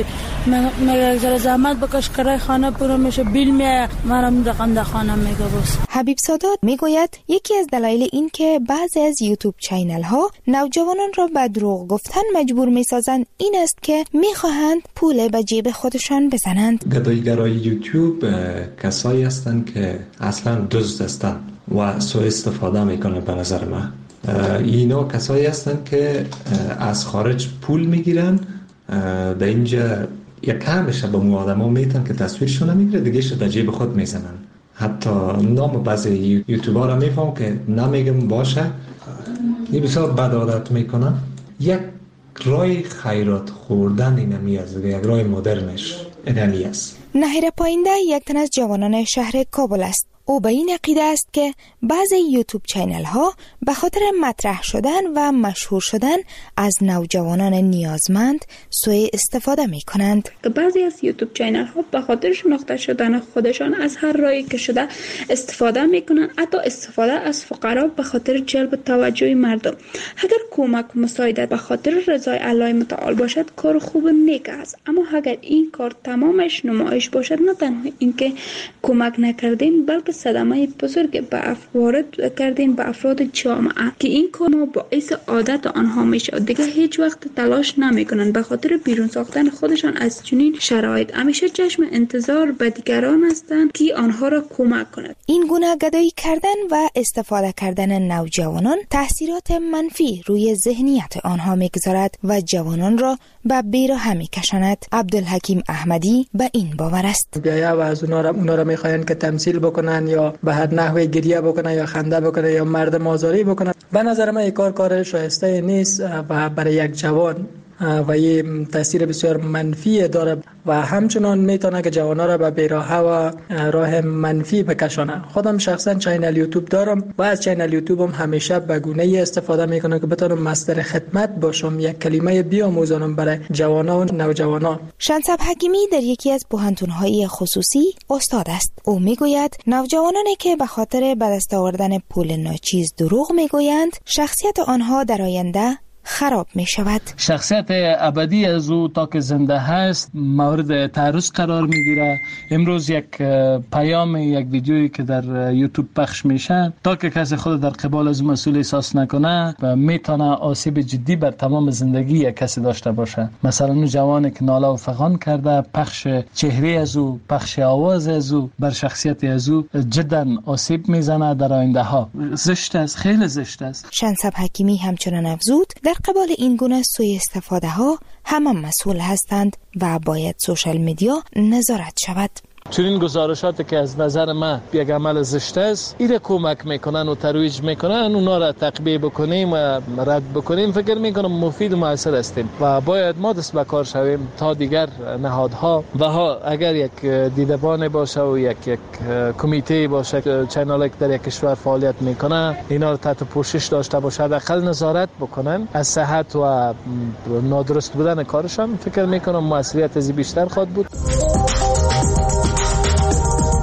میگه زر زحمت بکش کرای خانه پورا میشه بیل میاد مرا رقم در خانه میگه بس. حبیب سادات میگوید یکی از دلایل این که بعضی از یوتیوب چینل ها نوجوانان را به دروغ گفتن مجبور میسازند این است که میخواهند پول به جیب خودشان بزنند. گدایگرای یوتیوب کسایی هستند که اصلا دزد هستند و سوء استفاده میکنه. به نظر من اینا کسایی هستند که از خارج پول میگیرن در اینجا یک کمشه به مو آدم ها میتن که تصویرشون نمیگیره دیگه در جیب خود میزنن. حتی نام بعضی یوتیوبر هم میفهم که نمیگم باشه این بسیار بد عادت میکنن. یک رای خیرات خوردن این همی است، یک رای مدرنش این همی است. نهیر پاینده یک تن از جوانان شهر کابل است. او به این عقیده است که بعضی یوتیوب چینل ها به خاطر مطرح شدن و مشهور شدن از نوجوانان نیازمند سوء استفاده می کنند. بعضی از یوتیوب چینل ها به خاطر شناخته شدن خودشان از هر راهی که شده استفاده می کنند، حتی استفاده از فقرا به خاطر جلب توجه مردم. اگر کمک و مساعدت به خاطر رضای الله متعال باشد کار خوب و نیک است، اما اگر این کار تمامش نمایش باشد نه تنها اینکه کمک نکردیم بلکه صدمه بزرگ به وارد کردین به افراد جامعه که این کار باعث عادت آنها میشه. دیگه هیچ وقت تلاش نمیکنن به خاطر بیرون ساختن خودشان از چنین شرایط. همیشه چشم انتظار به دیگران هستند که آنها را کمک کنند. این گونه گدایی کردن و استفاده کردن نوجوانان تاثیرات منفی روی ذهنیت آنها میگذارد و جوانان را به بیراه میکشاند. عبدالحکیم احمدی به این باور است. بیا و از اونا را اونا را میخواین که تمثیل بکنن یا به هر نحوی گریه بکنن یا خنده بکنن یا مردم آزاری بکنن. به نظر من این کار کار شایسته نیست و برای یک جوان و یه تاثیر بسیار منفی داره و همچنان میتونه که جوانا را به بیراهه و راه منفی بکشانه. خودم شخصا چینل یوتیوب دارم و از چینل یوتیوب هم همیشه به گونه‌ای استفاده میکنم که بتونم مصدر خدمت باشم، یک کلمه بیاموزانم برای جوانا و نوجوانا. شنصب حکیمی در یکی از پوهنتون‌های خصوصی استاد است. او میگوید نوجوانانی که به خاطر به دست آوردن پول ناچیز دروغ میگویند شخصیت آنها در آینده خراب می شود. شخصیت ابدی از او تا که زنده هست مورد تعرض قرار می گیره. امروز یک پیام یک ویدیویی که در یوتیوب پخش میشه تا که کسی خود در قبال از مسئول احساس نکنه و میتونه آسیب جدی بر تمام زندگی یک کسی داشته باشه. مثلا اون جوانی که ناله و فغان کرده، پخش چهره از او، پخش آواز از او بر شخصیت از او جدا آسیب میزنه در آینده ها. زشت است، خیلی زشت است. شنصب حکیمی همچنان افزود در قبال این گونه سوء استفاده ها همه مسئول هستند و باید سوشال میدیا نظارت شود. چنین گزارشاتی که از نظر من یک عمل زشت است ایره کمک میکنن و ترویج میکنن اونا را تقبیه بکنیم و رد بکنیم فکر میکنم مفید و مؤثر هستیم و باید ما دست به کار شویم تا دیگر نهادها و ها اگر یک دیدبان باشه و یک یک کمیته باشه چینالی که در یک کشور فعالیت میکنه اینا رو تحت پوشش داشته باشه حداقل نظارت بکنن از صحت و نادرست بودن کارشان فکر میکنم موثریت از بیشتر خواهد بود.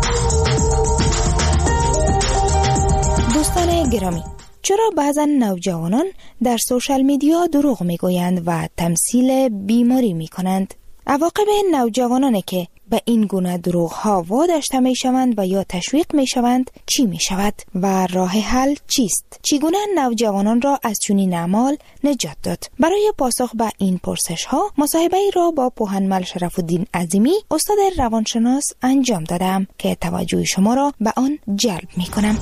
گرامی، چرا بعضا نوجوانان در سوشال میدیا دروغ میگویند و تمثیل بیماری میکنند؟ عواقب نوجوانانی که به این گونه دروغ ها واداشته می شوند و یا تشویق می شوند چی می شود و راه حل چیست؟ چگونه نوجوانان را از چنین اعمال نجات داد؟ برای پاسخ به این پرسش ها مصاحبه ای را با پوهنمل شرف الدین عظیمی استاد روانشناس انجام دادم که توجه شما را به آن جلب می کنم.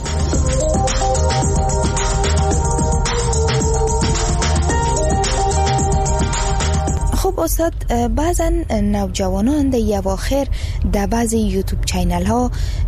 خب استاد، بعضا نوجوانان در اواخر در بعضی یوتیوب چینل ها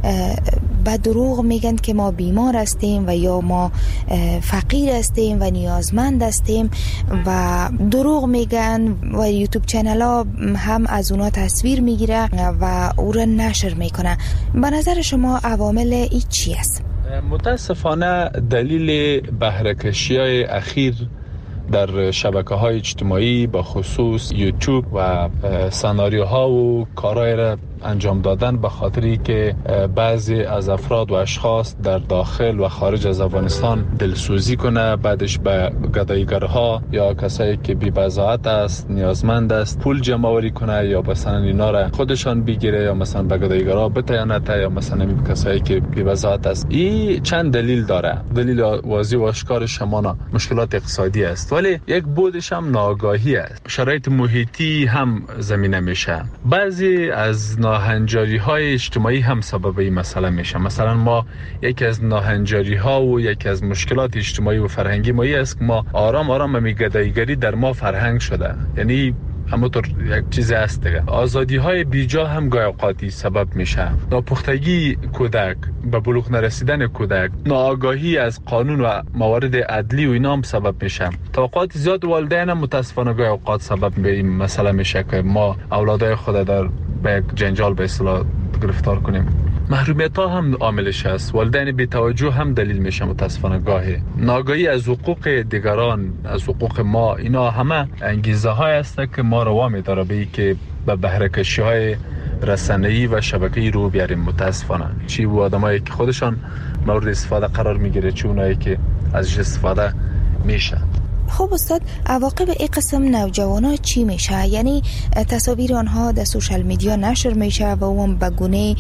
به دروغ میگن که ما بیمار هستیم و یا ما فقیر هستیم و نیازمند هستیم و دروغ میگن و یوتیوب چینل ها هم از اونا تصویر میگیره و او را نشر میکنه. به نظر شما عوامل ای چی است؟ متاسفانه دلیل بهره‌کشی های اخیر در شبکه‌های اجتماعی با خصوص یوتیوب و سناریوها و کارهای را انجام دادن به خاطری که بعضی از افراد و اشخاص در داخل و خارج از افغانستان دلسوزی کنه، بعدش به گداییگرها یا کسایی که بی بضاعت است، نیازمند است، پول جمع آوری کنه یا مثلا اینا را خودشان بگیره یا مثلا به گداییگرها بتیانه یا مثلا این کسایی که بی بضاعت است. این چند دلیل داره. دلیل واضح و آشکار شمانا مشکلات اقتصادی است، ولی یک بودش هم ناآگاهی است. شرایط محیطی هم زمینه میشه. بعضی از ناهنجاری های اجتماعی هم سبب این مسئله میشه. مثلا ما یکی از ناهنجاری ها و یکی از مشکلات اجتماعی و فرهنگی ما است که ما آرام آرام می گداییگری در ما فرهنگ شده. یعنی همونطور یک چیز هست دیگه. آزادی های بیجا هم گاهی اوقاتی سبب میشه. ناپختگی کودک، به بلوغ نرسیدن کودک، ناآگاهی از قانون و موارد عدلی و اینا هم سبب میشه. توقعات زیاد والدین هم متاسفانه گاهی اوقات سبب به این مسئله میشه که ما اولادای خود در به یک جنجال به اصطلاح گرفتار کنیم. محرومیت ها هم عاملش است. والدین بی توجه هم دلیل میشه متاسفانه گاهی. ناآگاهی از حقوق دیگران، از حقوق ما، اینا همه انگیزه های است که ما رو وامی داره به که به بهره‌کشی های رسانه‌ای و شبکه‌ای رو بیاریم. متاسفانه چی و آدمایی که خودشان مورد استفاده قرار میگیره، چی اونایی که ازش استفاده میشه. خب استاد، عواقب این قسم نوجوانا چی میشه؟ یعنی تصاویر آنها در سوشال میدیا نشر میشه و اون به گونه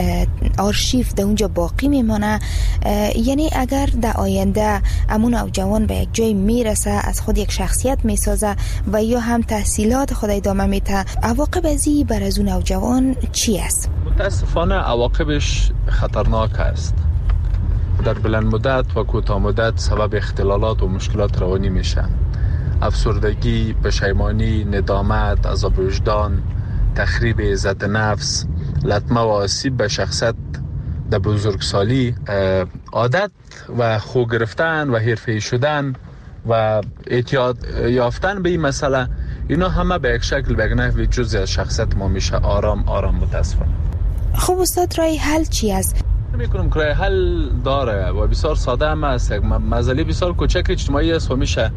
آرشیو در اونجا باقی میمانه. یعنی اگر در آینده امون نوجوان به یک جای میرسه، از خود یک شخصیت میسازه و یا هم تحصیلات خود ادامه میده، عواقب ازی بر از اون نوجوان چی است؟ متاسفانه عواقبش خطرناک است. در بلند مدت و کوتاه مدت سبب اختلالات و مشکلات روانی میشه. افسردگی، پشیمانی، ندامت، عذاب وجدان، تخریب عزت نفس، لطمه و آسیب به شخصیت در بزرگسالی، عادت و خو گرفتن و حرفه‌ای شدن و اعتیاد یافتن به این مسئله، اینا همه به یک شکل به یک نحوی جزئی از شخصیت ما میشه. آرام آرام متاسفانه. خب استاد، رای حل چی است؟ میکنم که حل داره و بسیار ساده هم است. یک مسئله بسیار کوچک اجتماعی است و میشه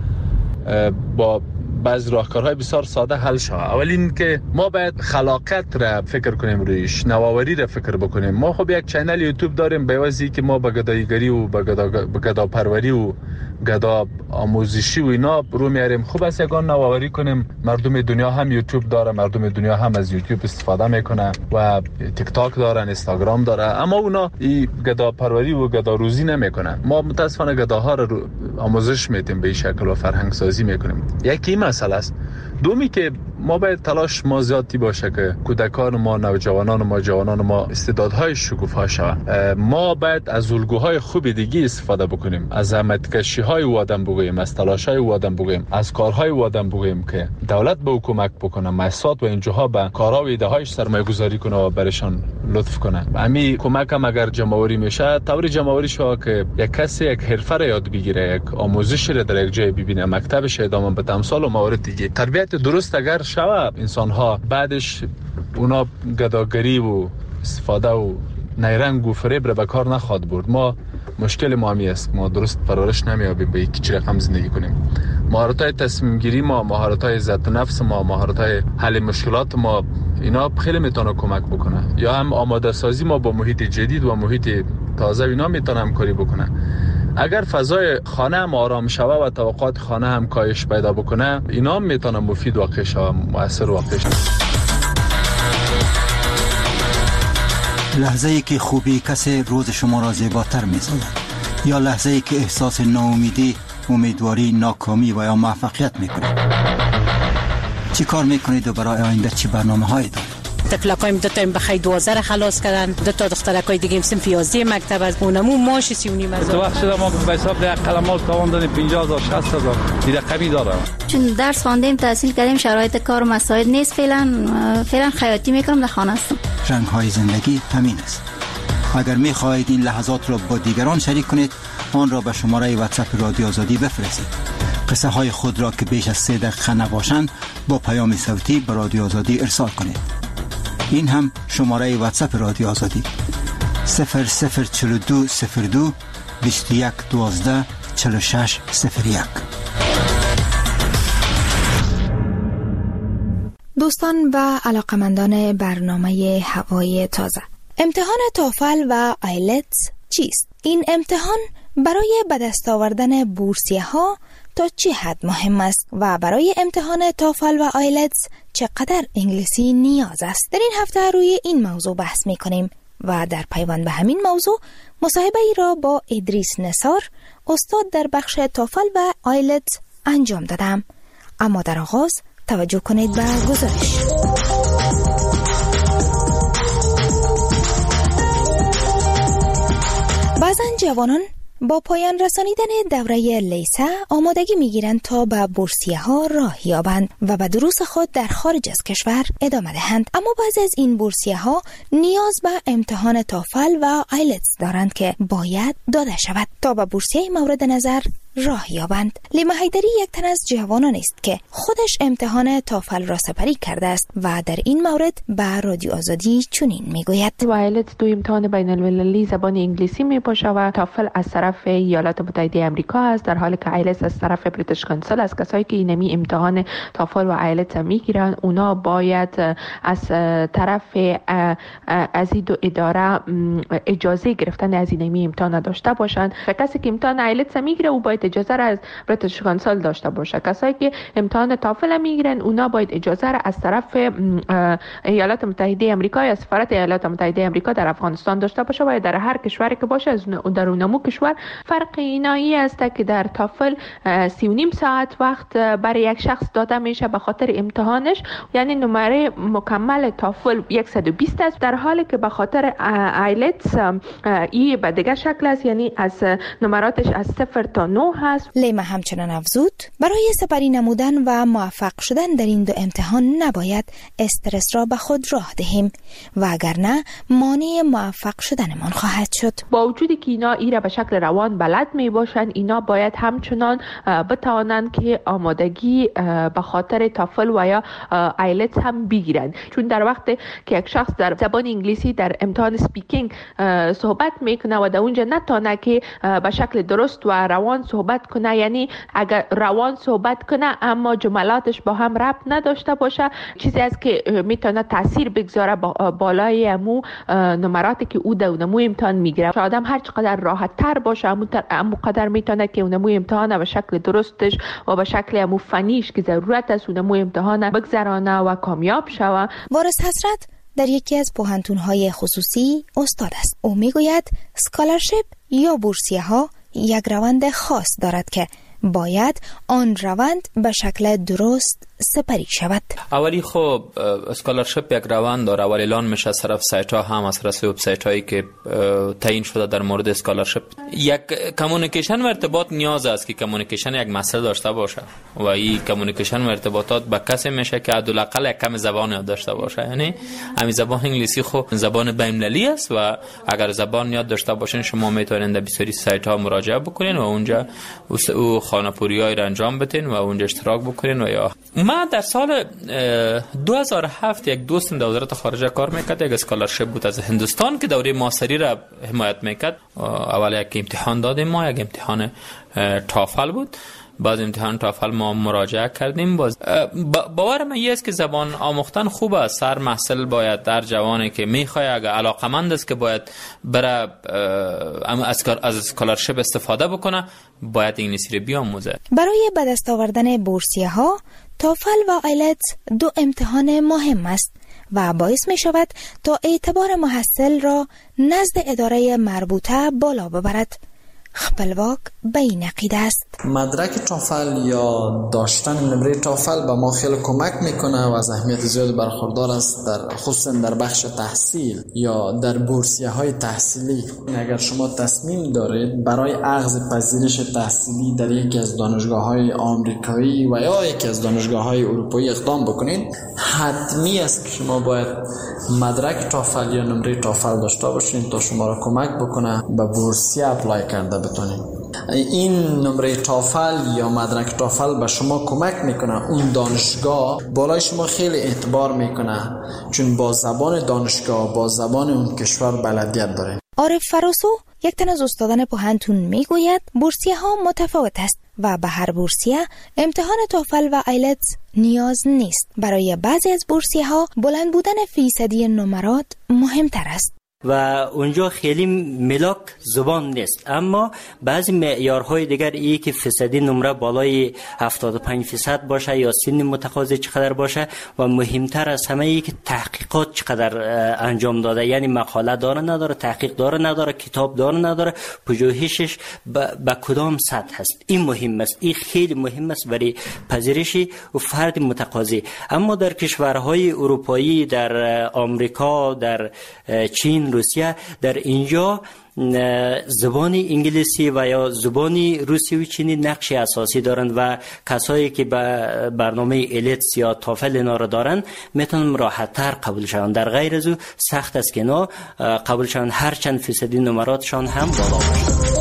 با بعض راهکارهای بسیار ساده حل شود. اول این که ما باید خلاقیت را فکر کنیم، رویش نوآوری را فکر بکنیم. ما خب یک چینل یوتیوب داریم، به واسطه که ما به گداییگری و به گدا به گدا پروری و گدا آموزشی و اینا رو میاریم. خوب است یگان نوآوری کنیم. مردم دنیا هم یوتیوب داره، مردم دنیا هم از یوتیوب استفاده میکنه و تیک تاک دارن، اینستاگرام داره، اما اونا این گدا پروری و گدا روزی نمیکنن. ما متاسفانه گداها رو آموزش میدیم، به این شکل و فرهنگ سازی میکنیم. یکی مسئله است. دومی که ما باید تلاش ما زیادی باشه که کودکان ما، نوجوانان ما، جوانان ما استعدادهای شکوفا شوند. ما باید از الگوهای خوب دیگه استفاده بکنیم، از زحمتکشی های او آدم بگوییم، از تلاش های او آدم بگوییم، از کارهای او آدم بگوییم که دولت به حکومت بکنه، مؤسسات و اینجاها به کارها و ایده هایش سرمایه گذاری کنه و برشان لطف کنه. همین کمک هم اگر جمع‌آوری میشه، طور جمع‌آوری شو که یک کسی یک حرفه را یاد بگیره، یک آموزش را در یک جای ببینه، مکتبش ادامه بده، امثال و موارد دیگه. تربیت درست اگر شود، انسان ها بعدش اونا گداگری و استفاده و نیرنگ و فریب را به کار نخواد برد. ما مشکل ما همی است، ما درست پرورش نمیابیم به یک چی رقم زندگی کنیم. مهارت های تصمیم گیری ما، مهارت های عزت نفس ما، مهارت های حل مشکلات ما، اینا خیلی میتونه کمک بکنه. یا هم آماده سازی ما با محیط جدید و محیط تازه، اینا میتونه همکاری بکنه. اگر فضای خانه هم آرام شوه و توقعات خانه هم کاهش پیدا بکنه، اینا هم میتونه مفید واقع شوه، مؤثر واقع شوه. لحظه ای که خوبی کسی روز شما را زیباتر می‌سازد، یا لحظه ای که احساس ناامیدی، امیدواری، ناکامی و یا موفقیت میکنید. چی کار میکنید و برای آینده چی برنامه‌هایی دارید؟ طفلکایم دو تا بخای دوازده خلاص کردن، دو تا دخترکای دیگه هم صنف یازده مکتب از اونمو ماش سی و نیم هزار. تو وقت شده ما به حساب ده قلمات تاوان دادیم پنجاه هزار شصت هزار دیگه کمی دارم. چون درس خواندیم تحصیل کردیم شرایط کار و مساعد نیست، فعلا فعلا خیاطی میکنم در خانه هستم. رنگ‌های زندگی همین است. اگر می‌خواهید این لحظات را با دیگران شریک کنید، آن را به شماره واتساپ رادیو آزادی بفرستید. قصه های خود را که بیش از سه دقیقه نباشند با پیام صوتی به رادیو آزادی ارسال کنید. این هم شماره واتساپ رادیو آزادی صفر صفر چهل و دو صفر دو بیست و یک دوازده چهل و شش صفر یک. دوستان و علاقمندان برنامه هوای تازه، امتحان توفل و آیلتس چیست؟ این امتحان برای به دست آوردن بورسیه ها تا چه حد مهم است و برای امتحان توفل و آیلتس چقدر انگلیسی نیاز است؟ در این هفته روی این موضوع بحث می کنیم و در پیوند به همین موضوع مصاحبه ای را با ادریس نثار، استاد در بخش توفل و آیلتس انجام دادم. اما در آغاز توجه کنید به گزارش. بعضن جوانان با پایان رسانیدن دوره لیسه آمادگی میگیرند تا به بورسیه ها راه یابند و به دروس خود در خارج از کشور ادامه دهند. اما بعضی از این بورسیه ها نیاز به امتحان توفل و آیلتس دارند که باید داده شود تا به بورسیه مورد نظر راه یابند. لیما حیدری یک تن از جوانان است که خودش امتحان توفل را سپری کرده است و در این مورد به رادیو آزادی چنین میگوید: آیلتس دو امتحان بین المللی زبان انگلیسی می باشه و توفل از طرف ایالات متحده آمریکا است، در حالی که آیلتس از طرف بریتیش کانسل است. کسایی که اینمی امتحان توفل و آیلتس میگیرن اونا باید از طرف از این دو اداره اجازه گرفتن از اینمی امتحان داشته باشند. کسی که امتحان آیلتس میگیره او باید اجازه را از بریتیش کانسل داشته باشه. کسایی که امتحان توفل میگیرن اونا باید اجازه را از طرف ایالات متحده آمریکا یا سفارت ایالات متحده آمریکا در افغانستان داشته باشه و در هر کشوری که باشه از در اونمو کشور. فرق اینایی است که در توفل سی و نیم ساعت وقت برای یک شخص داده میشه به خاطر امتحانش، یعنی نمره مکمل توفل صد و بیست است، در حالی که به خاطر آیلتس ای به دیگه شکل است، یعنی از نمراتش از صفر تا نه هست. لیما همچنان افزود برای سپری نمودن و موفق شدن در این دو امتحان نباید استرس را به خود راه دهیم و اگر نه مانع موفق شدنمان خواهد شد. با وجودی که اینا ایره به شکل روان بلد می باشند، اینا باید همچنان بتوانند که آمادگی به خاطر توفل و یا آیلتس هم بگیرند، چون در وقت که یک شخص در زبان انگلیسی در امتحان سپیکینگ صحبت میکنه و در اونجا نتونه که به شکل درست و روان صحبت کنه، یعنی اگر روان صحبت کنه اما جملاتش با هم ربط نداشته باشه، چیزی است که میتونه تاثیر بگذاره با بالای امو نمراتی که او در اونمو امتحان میگیره. آدم هر چقدر راحت تر باشه امو قدر میتونه که اونمو امتحان به شکل درستش و به شکل امو فنیش که ضرورت است اونمو امتحان بگذرانه و کامیاب شوه. وارث حسرت در یکی از پوهنتون‌های خصوصی استاد است. او میگوید اسکالرشیپ یا بورسیه ها یک روند خاص دارد که باید آن روند به شکل درست سپری شود. اولی خب اسکالرشیپ یک روند داره، اولی اعلان میشه از طرف سایت ها هم از طرف وبسایت هایی که تعیین شده در مورد اسکالرشیپ. یک کمیونیکیشن و ارتباط نیاز است که کمیونیکیشن یک مسئله داشته باشه و این کمیونیکیشن و ارتباطات با کسی میشه که حداقل یک کم زبان یاد داشته باشه. یعنی همین زبان انگلیسی خب زبان بین‌المللی است و اگر زبان یاد داشته باشین شما میتونید به بسیاری سایت ها مراجعه بکنین و اونجا او خانه‌پوریایی را انجام بدین و اونجا اشتراک بکنین. و یا من در سال دو هزار و هفت یک دوستم در وزارت خارجه کار میکرد، یک اسکالرشیپ بود از هندوستان که دوره ماستری را حمایت میکرد. اول یک امتحان دادیم ما، یک امتحان توفل بود باز امتحان تافل ما مراجعه کردیم. باز باور من این است که زبان آموختن خوب است. هر محصل باید در جوانی که میخواد اگر علاقمند است که باید بره از از اسکولارشیپ استفاده بکنه، باید انگلیسی رو بیاموزه. برای به دست آوردن بورسیه ها تافل و آیلتس دو امتحان مهم است و باعث می شود تا اعتبار محصل را نزد اداره مربوطه بالا ببرد. خپلواک به این عقیده است. مدرک تافل یا داشتن نمره تافل به ما خیلی کمک میکنه و از اهمیت زیاد برخوردار است، در خصوصا در بخش تحصیل یا در بورسیه های تحصیلی. اگر شما تصمیم دارید برای اخذ پذیرش تحصیلی در یکی از دانشگاه های آمریکایی و یا یکی از دانشگاه های اروپایی اقدام بکنید، حتمی است که شما باید مدرک تافل یا نمره تافل داشته باشید تا شما را کمک بکنه به بورسیه اپلای کرده بتونید. این نمره تافل یا مدرک تافل به شما کمک میکنه اون دانشگاه بالای شما خیلی اعتبار میکنه، چون با زبان دانشگاه با زبان اون کشور بلدیت داره. عارف فراسو یک تن از استادان پوهنتون میگوید بورسیه ها متفاوت است و به هر بورسیه امتحان تافل و آیلتس نیاز نیست. برای بعضی از بورسیه ها بلند بودن فیصدی نمرات مهمتر است و اونجا خیلی ملاک زبان نیست، اما بعضی معیارهای دیگر ای که فیصدی نمره بالای هفتاد و پنج درصد باشه یا سن متقاضی چقدر باشه و مهمتر از همه ای که تحقیقات چقدر انجام داده، یعنی مقاله داره نداره، تحقیق داره نداره، کتاب داره نداره، پژوهشش به کدام سطح هست. این مهم است، این خیلی مهم است برای پذیرش فرد متقاضی. اما در کشورهای اروپایی، در آمریکا، در چین، روسیه، در اینجا زبان انگلیسی و یا زبان روسی و چینی نقش اساسی دارند و کسایی که به برنامه ایلتس یا تافل اینا را دارند میتونن راحت تر قبول شوند. در غیر از او سخت است که اینا قبول شوند، هر چند فیصدی نمراتشان هم بالا باشه.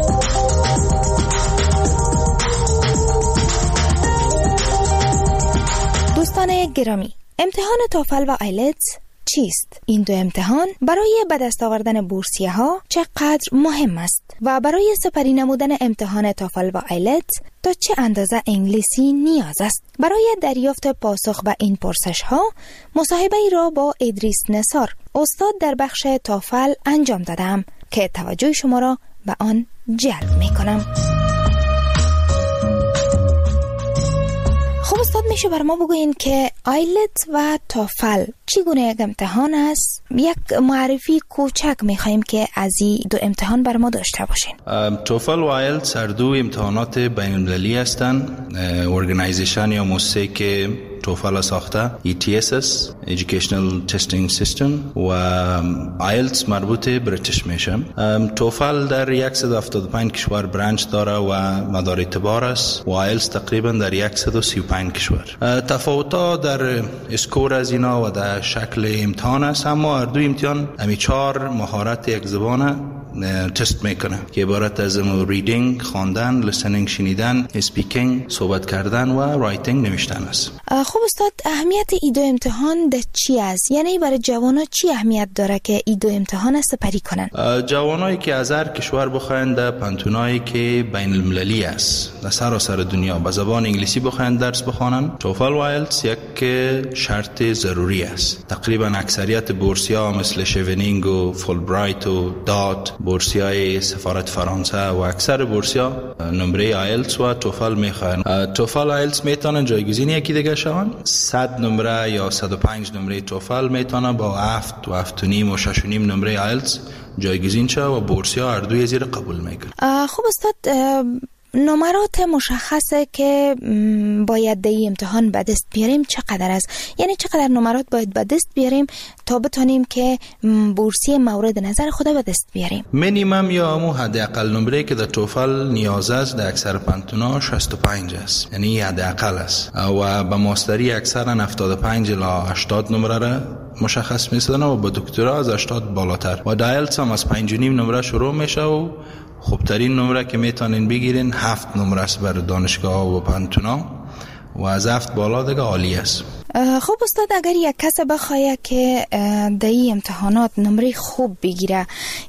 دوستان گرامی، امتحان تافل و آیلتس چیست؟ این دو امتحان برای به دست آوردن بورسیه ها چقدر مهم است و برای سپری نمودن امتحان تافل و آیلتس تا چه اندازه انگلیسی نیاز است؟ برای دریافت پاسخ به این پرسش ها مصاحبه ای را با ادریس نثار، استاد در بخش تافل انجام دادم که توجه شما را به آن جلب می کنم. خب استاد، میشه بر ما بگوین که آیلتس و تافل چگونه یک امتحان است؟ یک معرفی کوچک میخواییم که از این دو امتحان بر ما داشته باشین. توفل و آیلتس هر دو امتحانات بین المللی هستند. ارگانایزیشن یا مؤسسه که توفل ساخته ای تی اس اس Educational Testing System و آیلتس مربوط بریتیش میشه. توفل در صد و هفتاد و پنج کشور برانچ داره و مدار اعتبار است و آیلتس تقریبا در صد و سی و پنج کشور. تفاوت‌ها در اسکور از اینا و در شکل امتحان است، اما هر دو امتحان همی چهار مهارت یک زبانه تست میکنه که عبارت از ریدینگ، خواندن، لیسنینگ شنیدن، اسپیکینگ صحبت کردن و رایتینگ نوشتن است. خب استاد، اهمیت این دو امتحان ده چی است؟ یعنی برای جوانا چی اهمیت داره که این دو امتحان سپری کنن؟ جوانایی که از هر کشور بخواین در پانتونایی که بین المللی است در سراسر دنیا به زبان انگلیسی بخواین درس بخوانن، توفل و آیلتس یک شرط ضروری است. تقریبا اکثریت بورسیا مثل شیونینگ و فولبرایت و دات، بورسیای سفارت فرانسه و اکثر بورسیا نمره آیلتس و توفل میخوان. توفل آیلتس میتونن جایگزین یکی دیگه شون. صد نمره یا صد و پنج نمره توفل میتونه با هفت و هفت و نیم و شش و نیم نمره آیلتس جایگزین شه و بورسیا هر دوی زیر قبول میکنه. خب استاد، نمرات مشخصه که باید در این امتحان به دست بیاریم چقدر است؟ یعنی چقدر نمرات باید به دست بیاریم تا بتونیم که بورسیه مورد نظر خود به دست بیاریم؟ مینیمم یا همون حداقل نمره که در توفل نیاز است در اکثر پانتونا شصت و پنج است، یعنی حداقل است و به ماستری اکثرا هفتاد و پنج الی هشتاد نمره را مشخص می‌سازن و با دکترا از هشتاد بالاتر و آیلتس هم از پنج و نیم نمره شروع میشه و خوبترین نمره که میتونین بگیرین هفت نمره است برای دانشگاه و پانتونا و از هفت بالا دیگه عالی است. خب استاد، اگر یک کس بخواد که در این امتحانات نمره خوب بگیره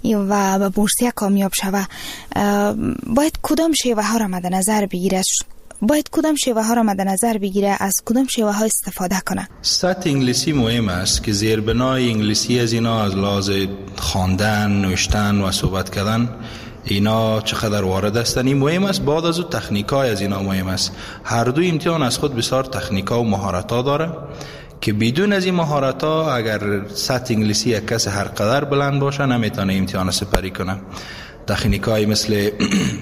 و به بورسیه کامیاب شوه، باید کدام شیوه ها را مد نظر بگیره؟ باید کدام شیوه ها را مد نظر بگیره، از کدام شیوه ها استفاده کنه؟ سطح انگلیسی مهم است که زیربنای انگلیسی از اینا از لحاظ خواندن، نوشتن و صحبت کردن اینا چقدر وارد هستن. این مهم است. بعد از اون تکنیکای از اینا مهم است. هر دو امتحان از خود بسیار تکنیکا و مهارت‌ها داره که بدون از این مهارت‌ها اگر سطح انگلیسی یک کس هر قدر بلند باشه نمیتونه امتحان سپری کنه. تکنیکای مثل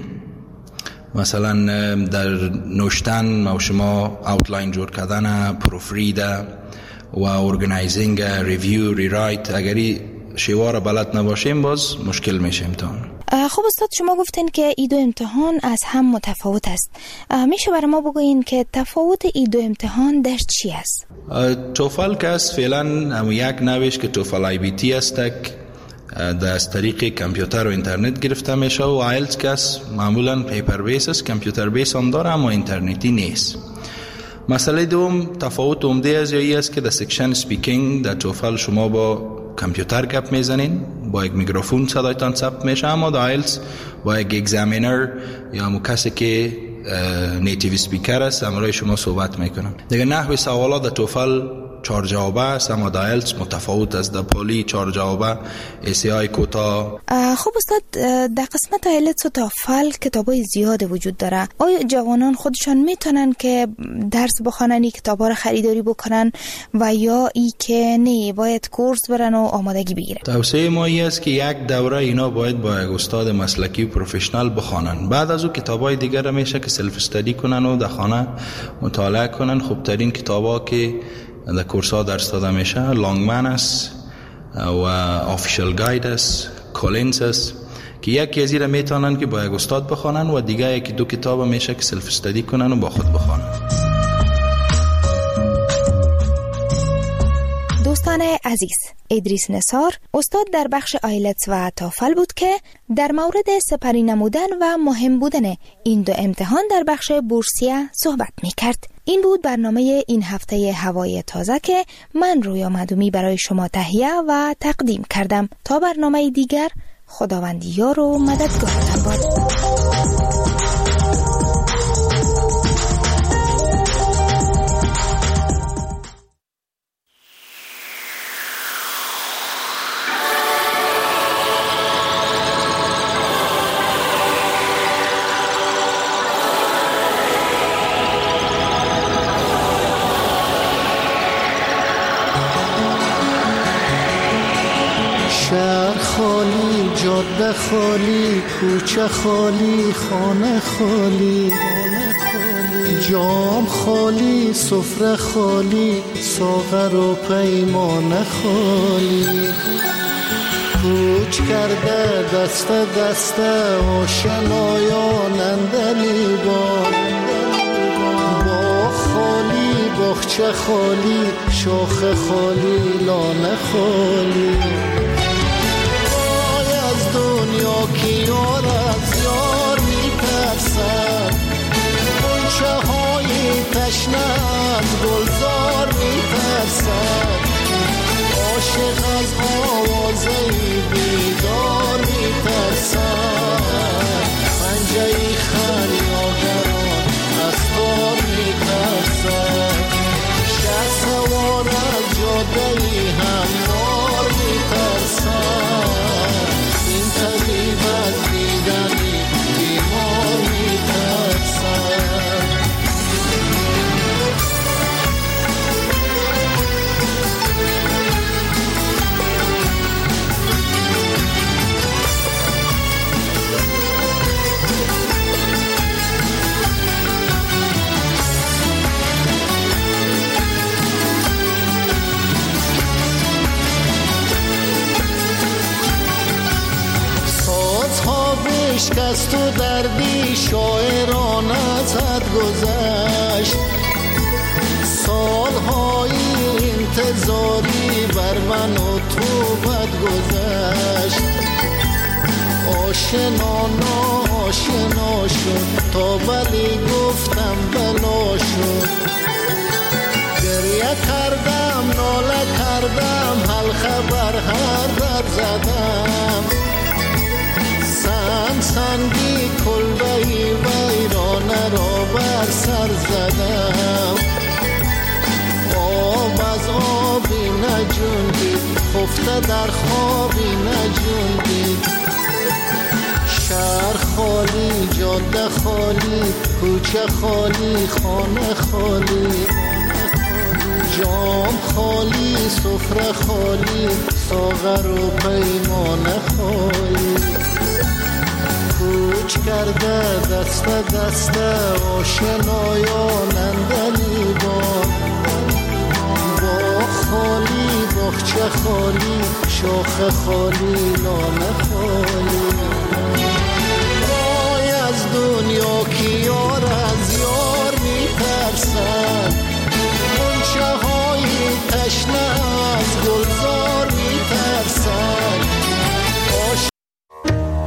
مثلا در نوشتن و شما اوتلاین جور کردن، پروفرید و ارگنایزینگ، ریویو، ریرایت، اگری شیوه را بلد نباشیم باز مشکل میشه امتحان. خب استاد شما گفتین که ای دو امتحان از هم متفاوت است. میشه برای ما بگوین که تفاوت ای دو امتحان در چی است؟ توفل که است فعلا هم یک نوش که توفل آی بی تی است در از طریق کامپیوتر و اینترنت گرفته میشه و آیلتس که است معمولا پیپر بیس است، کامپیوتر بیس هم داره اما اینترنتی نیست. مسئله دوم تفاوت عمده از یایی است که در سکشن سپیکینگ در توفل شما با کامپیوتر گپ میزنین، با یک میکروفون صدایتان ثبت میشه، اما در آیلتس با یک اگزامینر یا همون کسی که نیتیو سپیکر است همراه شما صحبت میکنن. دیگه نحوه سوالات در توفل چهار جوابه است اما در آیلتس متفاوت است. در پولی چهار جوابه، ایسی آی کوتا. خب استاد در قسمت آیلتس و توفل کتابای زیاد وجود داره. آیا جوانان خودشان میتونن که درس بخونن، این کتابا رو خریداری بکنن و یا ای که نه باید کورس برن و آمادگی بگیرن؟ توصیه ما این است که یک دوره اینا باید با یک استاد مسلکی و پروفشنال بخونن. بعد از اون کتابای دیگر رو میشه که سلف استادی کنن و در خانه مطالعه کنن. خوب ترین کتابا که در کورس ها درس داده میشه لانگمن است و آفیشل گاید است، کولینز است که یکی از اینا میتونن که با یک استاد بخونن و دیگه یکی دو کتاب میشه که سلف استادی کنن و با خود بخونن. دوستان عزیز، ادریس نثار استاد در بخش آیلتس و توفل بود که در مورد سپری نمودن و مهم بودن این دو امتحان در بخش بورسیه صحبت می کرد. این بود برنامه این هفته هوای تازه که من رویا مدومی برای شما تهیه و تقدیم کردم. تا برنامه دیگر خداوند یار و مددگارتان باد. جاده خالی، کوچه خالی، خانه خالی، جام خالی، سفره خالی، ساغر و پیمانه خالی. کوچ کرده دست دست آشنایان اندلی با با خالی، باغچه خالی، شاخ خالی، لانه خالی. دنیا که یار از یار می ترسد، گلچه های تشنه از گلزار می ترسد، عاشق از آوازه بیدار می ترسد، پنجه خریادران از تار می ترسد، شه سوار از جاده هموار می ترسد، طبیب از دیدنی بیمار می ترسد. شکست و دردی شاعران ازت گذشت، سالهای انتظاری بر من و تو بد گذشت، آشنا ناشنا شد تا ولی گفتم بلا شد، گریه کردم ناله کردم حل خبر هر در زدم، سنگ سنگی کلبهی ویرانه را بر سر زدم، آب از آبی نجوندید، خفته در خوابی نجوندید. شهر خالی، جاده خالی، کوچه خالی، خانه خالی، جام خالی، سفره خالی، ساغر و پیمانه خالی. کوچ کرده دست دست آشنایان اندلیبان، باغ خالی، باغچه خالی، شاخه خالی، لانه خالی.